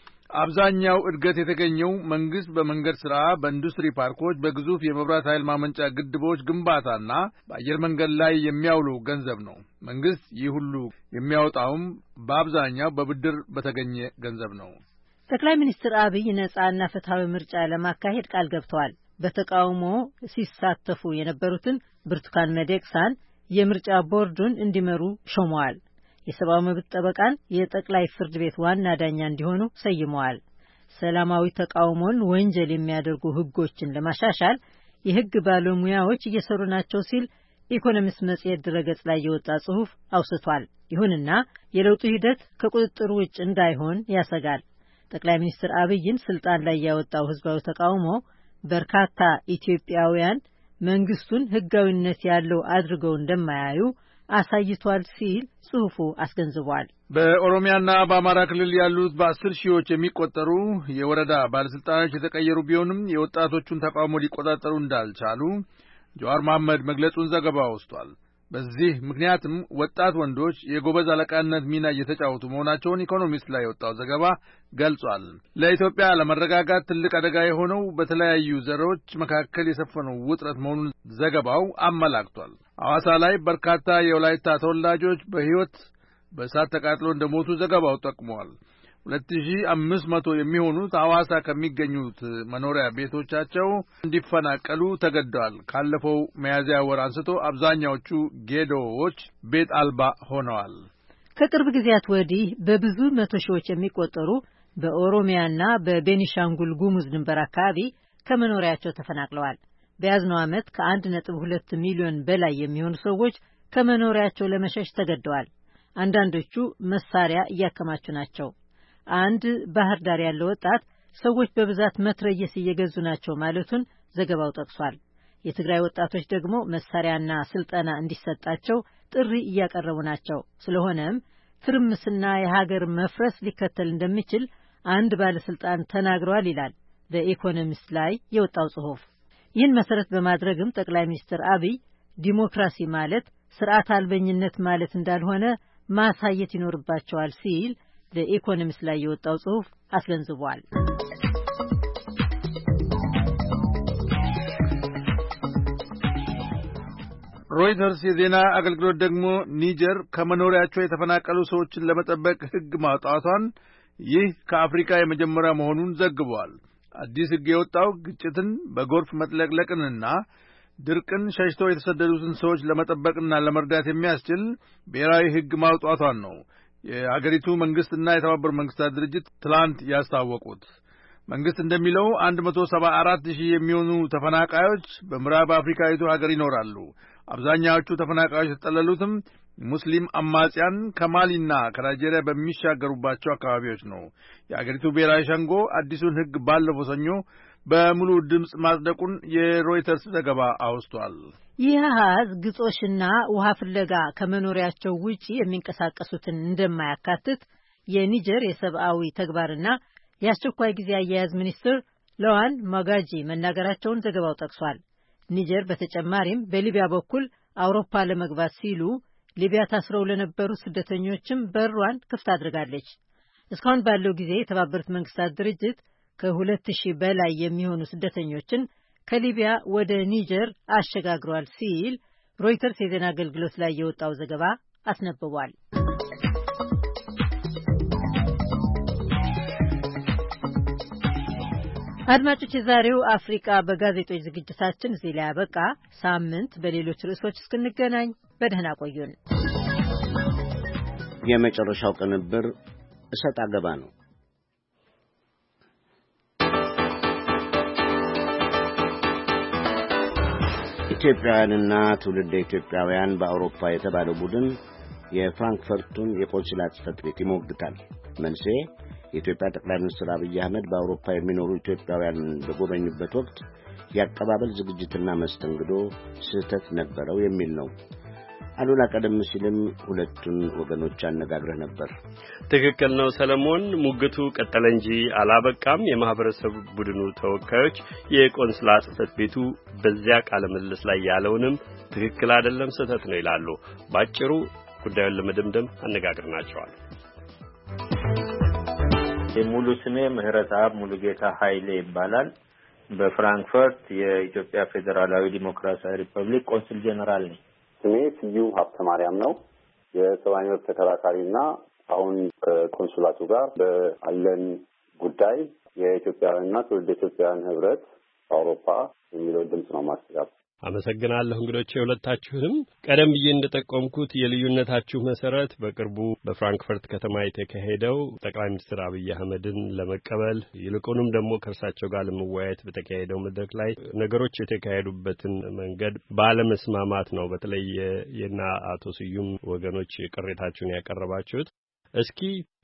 አብዛኛው እድገት የተገኘው መንግስት በመንገድ ሥራ፣ በኢንዱስትሪ ፓርኮች፣ በግዙፍ የመብራት ኃይል ማመንጫ ግድቦች ግንባታና በአየር መንገድ ላይ የሚያውለው ገንዘብ ነው። መንግስት ይህ ሁሉ የሚያወጣውም በአብዛኛው በብድር በተገኘ ገንዘብ ነው። ጠቅላይ ሚኒስትር አብይ ነጻና ፍትሐዊ ምርጫ ለማካሄድ ቃል ገብተዋል። በተቃውሞ ሲሳተፉ የነበሩትን ብርቱካን ሚደቅሳን የምርጫ ቦርዱን እንዲመሩ ሾመዋል። የሰብአዊ መብት ጠበቃን የጠቅላይ ፍርድ ቤት ዋና ዳኛ እንዲሆኑ ሰይመዋል። ሰላማዊ ተቃውሞን ወንጀል የሚያደርጉ ህጎችን ለማሻሻል የህግ ባለሙያዎች እየሰሩ ናቸው ሲል ኢኮኖሚስት መጽሔት ድረገጽ ላይ የወጣ ጽሑፍ አውስቷል። ይሁንና የለውጡ ሂደት ከቁጥጥር ውጭ እንዳይሆን ያሰጋል። ጠቅላይ ሚኒስትር አብይን ስልጣን ላይ ያወጣው ህዝባዊ ተቃውሞ በርካታ ኢትዮጵያውያን መንግስቱን ህጋዊነት ያለው አድርገው እንደማያዩ አሳይቷል ሲል ጽሑፉ አስገንዝቧል። በኦሮሚያና በአማራ ክልል ያሉት በአስር ሺዎች የሚቆጠሩ የወረዳ ባለስልጣኖች የተቀየሩ ቢሆንም የወጣቶቹን ተቃውሞ ሊቆጣጠሩ እንዳልቻሉ ጀዋር መሐመድ መግለጹን ዘገባ ወስቷል። በዚህ ምክንያትም ወጣት ወንዶች የጎበዝ አለቃነት ሚና እየተጫወቱ መሆናቸውን ኢኮኖሚስት ላይ የወጣው ዘገባ ገልጿል። ለኢትዮጵያ ለመረጋጋት ትልቅ አደጋ የሆነው በተለያዩ ዘሮች መካከል የሰፈነው ውጥረት መሆኑን ዘገባው አመላክቷል። ሐዋሳ ላይ በርካታ የወላይታ ተወላጆች በሕይወት በእሳት ተቃጥሎ እንደሞቱ ዘገባው ጠቁሟል። ሁለት ሺህ አምስት መቶ የሚሆኑት ሐዋሳ ከሚገኙት መኖሪያ ቤቶቻቸው እንዲፈናቀሉ ተገደዋል። ካለፈው ሚያዝያ ወር አንስቶ አብዛኛዎቹ ጌዶዎች ቤት አልባ ሆነዋል። ከቅርብ ጊዜያት ወዲህ በብዙ መቶ ሺዎች የሚቆጠሩ በኦሮሚያና በቤኒሻንጉል ጉሙዝ ድንበር አካባቢ ከመኖሪያቸው ተፈናቅለዋል። በያዝነው ዓመት ከአንድ ነጥብ ሁለት ሚሊዮን በላይ የሚሆኑ ሰዎች ከመኖሪያቸው ለመሸሽ ተገደዋል። አንዳንዶቹ መሳሪያ እያከማቹ ናቸው። አንድ ባህር ዳር ያለ ወጣት ሰዎች በብዛት መትረየስ እየገዙ ናቸው ማለቱን ዘገባው ጠቅሷል። የትግራይ ወጣቶች ደግሞ መሳሪያና ስልጠና እንዲሰጣቸው ጥሪ እያቀረቡ ናቸው። ስለሆነም ትርምስና የሀገር መፍረስ ሊከተል እንደሚችል አንድ ባለስልጣን ተናግረዋል ይላል በኢኮኖሚስት ላይ የወጣው ጽሑፍ። ይህን መሰረት በማድረግም ጠቅላይ ሚኒስትር አብይ ዲሞክራሲ ማለት ስርዓት አልበኝነት ማለት እንዳልሆነ ማሳየት ይኖርባቸዋል ሲል በኢኮኖሚስት ላይ የወጣው ጽሑፍ አስገንዝቧል። ሮይተርስ የዜና አገልግሎት ደግሞ ኒጀር ከመኖሪያቸው የተፈናቀሉ ሰዎችን ለመጠበቅ ሕግ ማውጣቷን ይህ ከአፍሪካ የመጀመሪያ መሆኑን ዘግቧል። አዲስ ሕግ የወጣው ግጭትን፣ በጎርፍ መጥለቅለቅንና ድርቅን ሸሽተው የተሰደዱትን ሰዎች ለመጠበቅና ለመርዳት የሚያስችል ብሔራዊ ሕግ ማውጣቷን ነው የአገሪቱ መንግስትና የተባበሩት መንግስታት ድርጅት ትላንት ያስታወቁት። መንግስት እንደሚለው አንድ መቶ ሰባ አራት ሺህ የሚሆኑ ተፈናቃዮች በምዕራብ አፍሪካዊቱ ሀገር ይኖራሉ። አብዛኛዎቹ ተፈናቃዮች የተጠለሉትም ሙስሊም አማጽያን ከማሊና ከናይጄሪያ በሚሻገሩባቸው አካባቢዎች ነው። የአገሪቱ ብሔራዊ ሸንጎ አዲሱን ሕግ ባለፈው ሰኞ በሙሉ ድምፅ ማጽደቁን የሮይተርስ ዘገባ አውስቷል። ይህ አሃዝ ግጦሽና ውሃ ፍለጋ ከመኖሪያቸው ውጪ የሚንቀሳቀሱትን እንደማያካትት የኒጀር የሰብአዊ ተግባርና የአስቸኳይ ጊዜ አያያዝ ሚኒስትር ለዋን ማጋጂ መናገራቸውን ዘገባው ጠቅሷል። ኒጀር በተጨማሪም በሊቢያ በኩል አውሮፓ ለመግባት ሲሉ ሊቢያ ታስረው ለነበሩ ስደተኞችም በሯን ክፍት አድርጋለች። እስካሁን ባለው ጊዜ የተባበሩት መንግስታት ድርጅት ከሁለት ሺህ በላይ የሚሆኑ ስደተኞችን ከሊቢያ ወደ ኒጀር አሸጋግሯል ሲል ሮይተርስ የዜና አገልግሎት ላይ የወጣው ዘገባ አስነብቧል። አድማጮች፣ የዛሬው አፍሪካ በጋዜጦች ዝግጅታችን እዚህ ላይ ያበቃ። ሳምንት በሌሎች ርዕሶች እስክንገናኝ በደህና ቆዩን። የመጨረሻው ቅንብር እሰጥ አገባ ነው። ኢትዮጵያውያንና ትውልደ ኢትዮጵያውያን በአውሮፓ የተባለው ቡድን የፍራንክፈርቱን የቆንስላ ጽሕፈት ቤት ይሞግታል። መንስኤ የኢትዮጵያ ጠቅላይ ሚኒስትር አብይ አህመድ በአውሮፓ የሚኖሩ ኢትዮጵያውያን በጎበኙበት ወቅት የአቀባበል ዝግጅትና መስተንግዶ ስህተት ነበረው የሚል ነው። አሉላ ቀደም ሲልም ሁለቱን ወገኖች አነጋግረህ ነበር። ትክክል ነው ሰለሞን። ሙግቱ ቀጠለ እንጂ አላበቃም። የማህበረሰብ ቡድኑ ተወካዮች የቆንስላ ጽሕፈት ቤቱ በዚያ ቃለ ምልልስ ላይ ያለውንም ትክክል አይደለም፣ ስህተት ነው ይላሉ። ባጭሩ ጉዳዩን ለመደምደም አነጋግረናቸዋል። የሙሉ ስሜ ምህረተአብ ሙሉጌታ ኃይሌ ይባላል። በፍራንክፈርት የኢትዮጵያ ፌዴራላዊ ዲሞክራሲያዊ ሪፐብሊክ ቆንስል ጄኔራል ነኝ። ስሜ ስዩም ሀብተ ማርያም ነው። የሰብአዊ መብት ተከራካሪና አሁን ከኮንሱላቱ ጋር በአለን ጉዳይ የኢትዮጵያውያንና ትውልደ ኢትዮጵያውያን ህብረት አውሮፓ የሚለው ድምጽ ነው ማስተጋባ። አመሰግናለሁ እንግዶቼ ሁለታችሁንም። ቀደም ብዬ እንደጠቆምኩት የልዩነታችሁ መሰረት በቅርቡ በፍራንክፈርት ከተማ የተካሄደው ጠቅላይ ሚኒስትር አብይ አህመድን ለመቀበል ይልቁንም ደግሞ ከእርሳቸው ጋር ለመወያየት በተካሄደው መድረክ ላይ ነገሮች የተካሄዱበትን መንገድ ባለመስማማት ነው። በተለይ የና አቶ ስዩም ወገኖች ቅሬታችሁን ያቀረባችሁት። እስኪ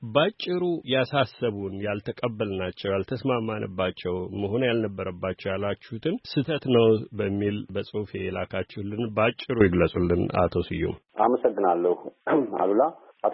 ባጭሩ ያሳሰቡን፣ ያልተቀበልናቸው፣ ያልተስማማንባቸው መሆን ያልነበረባቸው ያላችሁትን ስህተት ነው በሚል በጽሁፍ የላካችሁልን ባጭሩ ይግለጹልን አቶ ስዩም። አመሰግናለሁ አሉላ። አቶ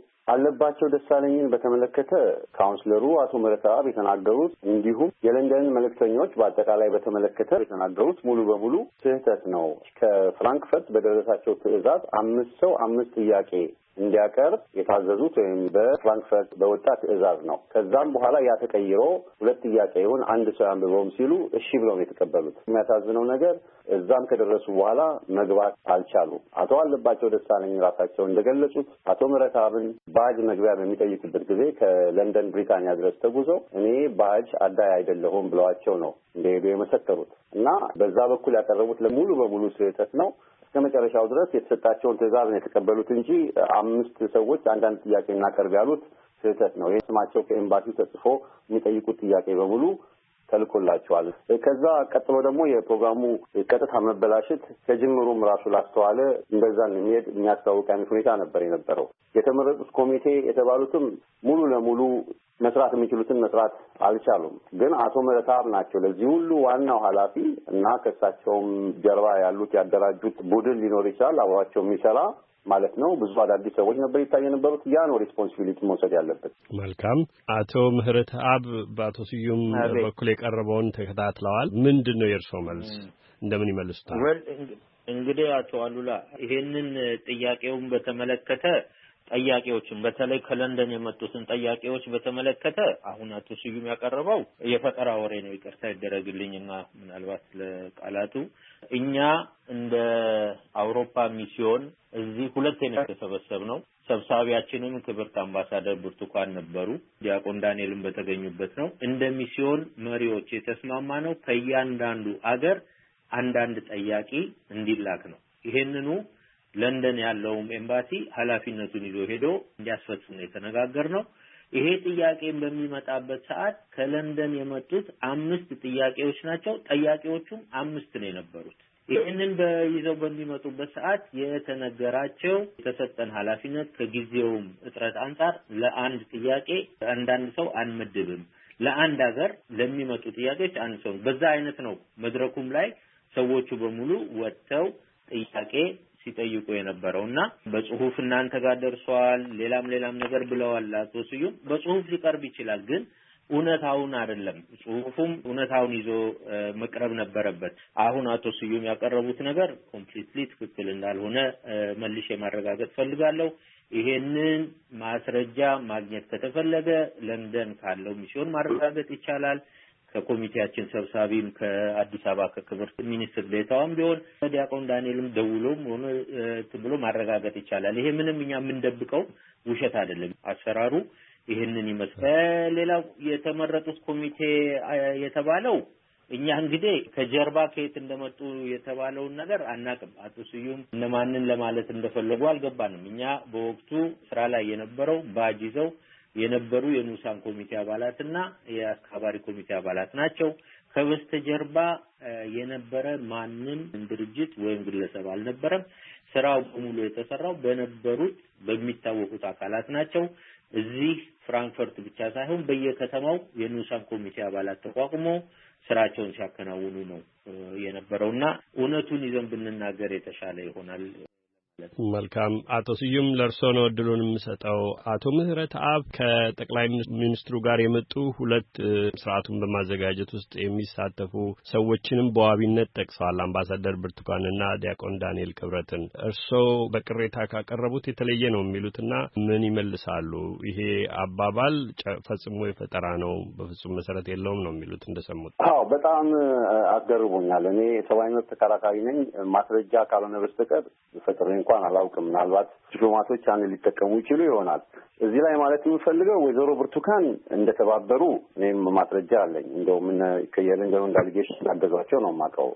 አለባቸው ደሳለኝን በተመለከተ ካውንስለሩ አቶ ምህረተአብ የተናገሩት እንዲሁም የለንደን መልእክተኞች በአጠቃላይ በተመለከተ የተናገሩት ሙሉ በሙሉ ስህተት ነው። ከፍራንክፈርት በደረሳቸው ትዕዛዝ አምስት ሰው አምስት ጥያቄ እንዲያቀርብ የታዘዙት ወይም በፍራንክፈርት በወጣ ትዕዛዝ ነው። ከዛም በኋላ ያ ተቀይሮ ሁለት ጥያቄ ይሁን አንድ ሰው አንብበውም ሲሉ እሺ ብለው ነው የተቀበሉት። የሚያሳዝነው ነገር እዛም ከደረሱ በኋላ መግባት አልቻሉም። አቶ አለባቸው ደሳለኝ ራሳቸው እንደገለጹት አቶ ምህረተአብን ባጅ መግቢያ በሚጠይቁበት ጊዜ ከለንደን ብሪታንያ ድረስ ተጉዘው እኔ ባጅ አዳይ አይደለሁም ብለዋቸው ነው እንደሄዱ የመሰከሩት እና በዛ በኩል ያቀረቡት ለሙሉ በሙሉ ስህተት ነው። እስከመጨረሻው ድረስ የተሰጣቸውን ትዕዛዝ ነው የተቀበሉት እንጂ አምስት ሰዎች አንዳንድ ጥያቄ እናቀርብ ያሉት ስህተት ነው። ይሄ ስማቸው ከኤምባሲው ተጽፎ የሚጠይቁት ጥያቄ በሙሉ ተልኮላቸዋል። ከዛ ቀጥሎ ደግሞ የፕሮግራሙ ቀጥታ መበላሸት ከጅምሩም ራሱ ላስተዋለ እንደዛ የሚሄድ የሚያስታውቅ አይነት ሁኔታ ነበር የነበረው። የተመረጡት ኮሚቴ የተባሉትም ሙሉ ለሙሉ መስራት የሚችሉትን መስራት አልቻሉም። ግን አቶ ምህረተአብ ናቸው ለዚህ ሁሉ ዋናው ኃላፊ እና ከሳቸውም ጀርባ ያሉት ያደራጁት ቡድን ሊኖር ይችላል አብሯቸው የሚሰራ ማለት ነው። ብዙ አዳዲስ ሰዎች ነበር ይታይ የነበሩት። ያ ነው ሪስፖንሲቢሊቲ መውሰድ ያለበት። መልካም። አቶ ምህረተአብ በአቶ ስዩም በኩል የቀረበውን ተከታትለዋል። ምንድን ነው የእርስዎ መልስ? እንደምን ይመልሱታል? እንግዲህ አቶ አሉላ ይሄንን ጥያቄውን በተመለከተ ጠያቂዎችን በተለይ ከለንደን የመጡትን ጠያቂዎች በተመለከተ አሁን አቶ ስዩም ያቀረበው የፈጠራ ወሬ ነው። ይቅርታ ይደረግልኝና ምናልባት ለቃላቱ እኛ እንደ አውሮፓ ሚስዮን እዚህ ሁለት ነው የተሰበሰብነው። ሰብሳቢያችንም ክብርት አምባሳደር ብርቱካን ነበሩ፣ ዲያቆን ዳንኤልም በተገኙበት ነው። እንደ ሚስዮን መሪዎች የተስማማ ነው ከእያንዳንዱ አገር አንዳንድ ጠያቂ እንዲላክ ነው። ይሄንኑ ለንደን ያለውም ኤምባሲ ኃላፊነቱን ይዞ ሄዶ እንዲያስፈጽም ነው የተነጋገርነው። ይሄ ጥያቄን በሚመጣበት ሰዓት ከለንደን የመጡት አምስት ጥያቄዎች ናቸው። ጠያቂዎቹም አምስት ነው የነበሩት። ይህንን በይዘው በሚመጡበት ሰዓት የተነገራቸው የተሰጠን ኃላፊነት ከጊዜውም እጥረት አንጻር ለአንድ ጥያቄ አንዳንድ ሰው አንመድብም፣ ለአንድ ሀገር ለሚመጡ ጥያቄዎች አንድ ሰው። በዛ አይነት ነው መድረኩም ላይ ሰዎቹ በሙሉ ወጥተው ጥያቄ ሲጠይቁ የነበረውና በጽሁፍ እናንተ ጋር ደርሷል ሌላም ሌላም ነገር ብለዋል አቶ ስዩም። በጽሁፍ ሊቀርብ ይችላል ግን እውነታውን አይደለም። ጽሁፉም እውነታውን ይዞ መቅረብ ነበረበት። አሁን አቶ ስዩም ያቀረቡት ነገር ኮምፕሊትሊ ትክክል እንዳልሆነ መልሼ ማረጋገጥ ፈልጋለሁ። ይሄንን ማስረጃ ማግኘት ከተፈለገ ለንደን ካለው ሚስዮን ማረጋገጥ ይቻላል። ከኮሚቴያችን ሰብሳቢም ከአዲስ አበባ ከክብር ሚኒስትር ዴታውም ቢሆን ዲያቆን ዳንኤልም ደውሎም ሆነ ብሎ ማረጋገጥ ይቻላል። ይሄ ምንም እኛ የምንደብቀው ውሸት አይደለም። አሰራሩ ይሄንን ይመስላል። ሌላው የተመረጡት ኮሚቴ የተባለው እኛ እንግዲህ ከጀርባ ከየት እንደመጡ የተባለውን ነገር አናቅም። አቶ ስዩም እነማንን ለማለት እንደፈለጉ አልገባንም። እኛ በወቅቱ ስራ ላይ የነበረው ባጅ ይዘው የነበሩ የንዑሳን ኮሚቴ አባላትና የአስከባሪ ኮሚቴ አባላት ናቸው። ከበስተጀርባ የነበረ ማንም ድርጅት ወይም ግለሰብ አልነበረም። ስራው በሙሉ የተሰራው በነበሩት በሚታወቁት አካላት ናቸው። እዚህ ፍራንክፈርት ብቻ ሳይሆን በየከተማው የንዑሳን ኮሚቴ አባላት ተቋቁሞ ስራቸውን ሲያከናውኑ ነው የነበረውና እውነቱን ይዘን ብንናገር የተሻለ ይሆናል። መልካም አቶ ስዩም ለርሶ ነው እድሉን የምሰጠው። አቶ ምህረት አብ ከጠቅላይ ሚኒስትሩ ጋር የመጡ ሁለት ስርዓቱን በማዘጋጀት ውስጥ የሚሳተፉ ሰዎችንም በዋቢነት ጠቅሰዋል፣ አምባሳደር ብርቱካንና ዲያቆን ዳንኤል ክብረትን። እርሶ በቅሬታ ካቀረቡት የተለየ ነው የሚሉትና ምን ይመልሳሉ? ይሄ አባባል ፈጽሞ የፈጠራ ነው፣ በፍጹም መሰረት የለውም ነው የሚሉት እንደሰሙት? አዎ በጣም አስገርሞኛል። እኔ የሰብአዊ መብት ተከራካሪ ነኝ። ማስረጃ ካልሆነ በስተቀር ፈጥሬ እንኳን አላውቅም። ምናልባት ዲፕሎማቶች አንድ ሊጠቀሙ ይችሉ ይሆናል። እዚህ ላይ ማለት የምፈልገው ወይዘሮ ብርቱካን እንደተባበሩ እኔም ማስረጃ አለኝ። እንደውም ከየለንደኑ ዳሊጌሽን አገዟቸው ነው የማውቀው።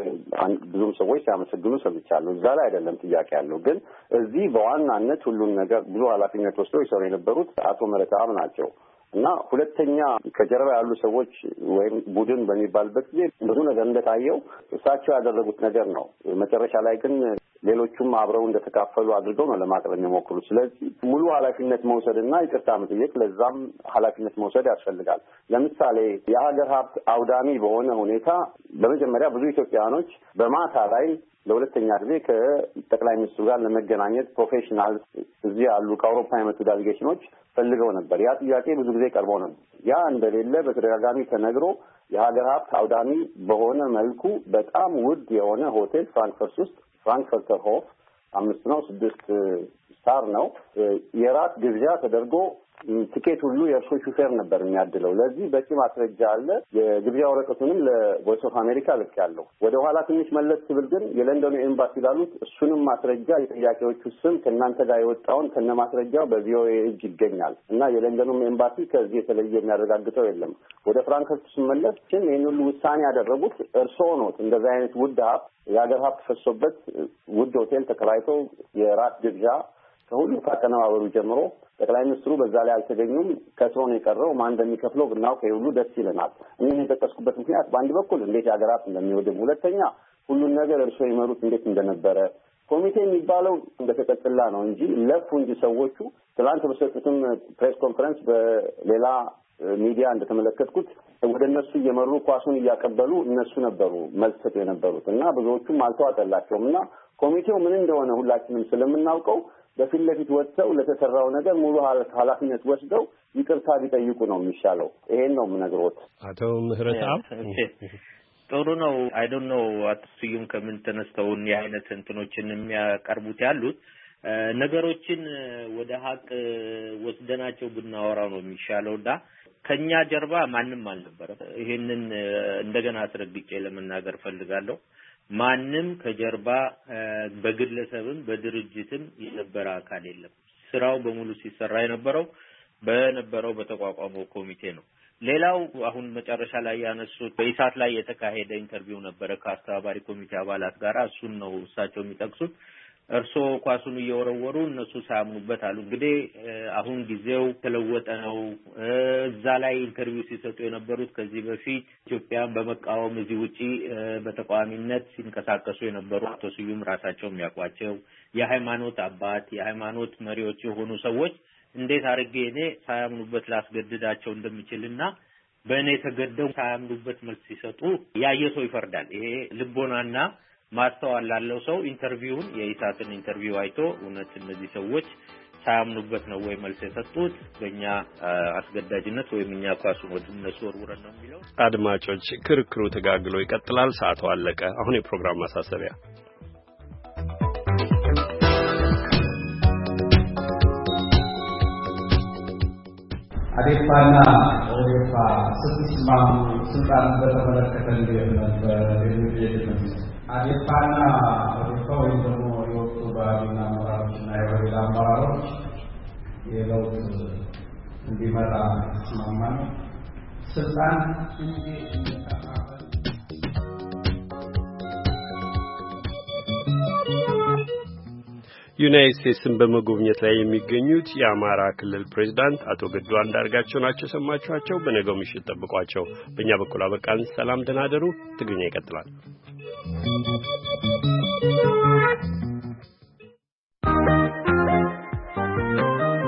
ብዙም ሰዎች ሲያመሰግኑ ሰምቻለሁ። እዛ ላይ አይደለም ጥያቄ ያለው። ግን እዚህ በዋናነት ሁሉን ነገር ብዙ ኃላፊነት ወስደው ይሰሩ የነበሩት አቶ ምህረት አብ ናቸው። እና ሁለተኛ ከጀርባ ያሉ ሰዎች ወይም ቡድን በሚባልበት ጊዜ ብዙ ነገር እንደታየው እሳቸው ያደረጉት ነገር ነው። መጨረሻ ላይ ግን ሌሎቹም አብረው እንደተካፈሉ አድርገው ነው ለማቅረብ የሚሞክሩት። ስለዚህ ሙሉ ኃላፊነት መውሰድና ይቅርታ መጠየቅ፣ ለዛም ኃላፊነት መውሰድ ያስፈልጋል። ለምሳሌ የሀገር ሀብት አውዳሚ በሆነ ሁኔታ በመጀመሪያ ብዙ ኢትዮጵያውያኖች በማታ ላይ ለሁለተኛ ጊዜ ከጠቅላይ ሚኒስትሩ ጋር ለመገናኘት ፕሮፌሽናል እዚህ ያሉ ከአውሮፓ የመጡ ዳሊጌሽኖች ፈልገው ነበር። ያ ጥያቄ ብዙ ጊዜ ቀርቦ ነበር። ያ እንደሌለ በተደጋጋሚ ተነግሮ የሀገር ሀብት አውዳሚ በሆነ መልኩ በጣም ውድ የሆነ ሆቴል ፍራንክፈርት ውስጥ ፍራንክፈርተር ሆፍ አምስት ነው ስድስት ስታር ነው የራት ግብዣ ተደርጎ ቲኬት ሁሉ የእርሱ ሹፌር ነበር የሚያድለው። ለዚህ በቂ ማስረጃ አለ። የግብዣ ወረቀቱንም ለቮይስ ኦፍ አሜሪካ ልኬያለሁ። ወደ ኋላ ትንሽ መለስ ስብል ግን የለንደኑ ኤምባሲ ላሉት እሱንም ማስረጃ የጥያቄዎቹ ስም ከእናንተ ጋር የወጣውን ከነ ማስረጃው በቪኦኤ እጅ ይገኛል እና የለንደኑም ኤምባሲ ከዚህ የተለየ የሚያረጋግጠው የለም። ወደ ፍራንክፈርት ስመለስ ግን ይህን ሁሉ ውሳኔ ያደረጉት እርስዎ ኖት። እንደዚህ አይነት ውድ ሀብት የሀገር ሀብት ፈሶበት ውድ ሆቴል ተከራይተው የራት ግብዣ ከሁሉ ካቀነባበሩ ጀምሮ ጠቅላይ ሚኒስትሩ በዛ ላይ አልተገኙም። ከስሮ ነው የቀረው። ማን እንደሚከፍለው ብናውቅ ሁሉ ደስ ይለናል። እኔ የጠቀስኩበት ምክንያት በአንድ በኩል እንዴት የሀገር ሀብት እንደሚወድም፣ ሁለተኛ ሁሉን ነገር እርስዎ ይመሩት እንዴት እንደነበረ። ኮሚቴ የሚባለው እንደተቀጥላ ነው እንጂ ለፉ እንጂ ሰዎቹ ትላንት በሰጡትም ፕሬስ ኮንፈረንስ በሌላ ሚዲያ እንደተመለከትኩት ወደ እነሱ እየመሩ ኳሱን እያቀበሉ እነሱ ነበሩ መልስ ሰጡ የነበሩት እና ብዙዎቹም አልተዋጠላቸውም እና ኮሚቴው ምን እንደሆነ ሁላችንም ስለምናውቀው በፊት ለፊት ወጥተው ለተሰራው ነገር ሙሉ ኃላፊነት ወስደው ይቅርታ ቢጠይቁ ነው የሚሻለው። ይሄን ነው የምነግሮት። አቶ ምህረት አብ ጥሩ ነው። አይ ዶንት ኖ አቶ ስዩም ከምን ተነስተው እኒህ አይነት እንትኖችን የሚያቀርቡት ያሉት ነገሮችን ወደ ሀቅ ወስደናቸው ብናወራው ነው የሚሻለውና ከኛ ጀርባ ማንም አልነበረም። ይሄንን እንደገና አስረግጬ ለመናገር ፈልጋለሁ። ማንም ከጀርባ በግለሰብም በድርጅትም የነበረ አካል የለም። ስራው በሙሉ ሲሰራ የነበረው በነበረው በተቋቋመው ኮሚቴ ነው። ሌላው አሁን መጨረሻ ላይ ያነሱት በኢሳት ላይ የተካሄደ ኢንተርቪው ነበረ ከአስተባባሪ ኮሚቴ አባላት ጋር። እሱን ነው እሳቸው የሚጠቅሱት። እርሶ ኳሱን እየወረወሩ እነሱ ሳያምኑበት አሉ። እንግዲህ አሁን ጊዜው ተለወጠ ነው። እዛ ላይ ኢንተርቪው ሲሰጡ የነበሩት ከዚህ በፊት ኢትዮጵያን በመቃወም እዚህ ውጪ በተቃዋሚነት ሲንቀሳቀሱ የነበሩ አቶ ስዩም ራሳቸው የሚያውቋቸው የሃይማኖት አባት የሃይማኖት መሪዎች የሆኑ ሰዎች እንዴት አድርጌ እኔ ሳያምኑበት ላስገድዳቸው እንደምችልና በእኔ ተገደው ሳያምኑበት መልስ ሲሰጡ ያየ ሰው ይፈርዳል። ይሄ ልቦናና ማስተዋል ላለው ሰው ኢንተርቪውን የኢሳትን ኢንተርቪው አይቶ እውነት እነዚህ ሰዎች ሳያምኑበት ነው ወይ መልስ የሰጡት በእኛ አስገዳጅነት ወይም እኛ ኳሱን ወደ እነሱ ወርውረን ነው የሚለው። አድማጮች ክርክሩ ተጋግሎ ይቀጥላል። ሰዓቱ አለቀ። አሁን የፕሮግራም ማሳሰቢያ አዴፓና ኦዴፓ ስትስማሙ ስልጣን በተመለከተ እንዴት ነበር የሚሄድበት? አዴፓና ኦዴፓ ወይም ደግሞ የወቅቱ ባልና አመራሮችና የወረዳ አመራሮች የለውጥ እንዲመጣ ተስማማ ነው። ስልጣን ዩናይትድ ስቴትስን በመጎብኘት ላይ የሚገኙት የአማራ ክልል ፕሬዝዳንት አቶ ገዱ አንዳርጋቸው ናቸው ሰማችኋቸው። በነገው ምሽት ጠብቋቸው። በእኛ በኩል አበቃን። ሰላም ደህና ደሩ። ትግርኛ ይቀጥላል።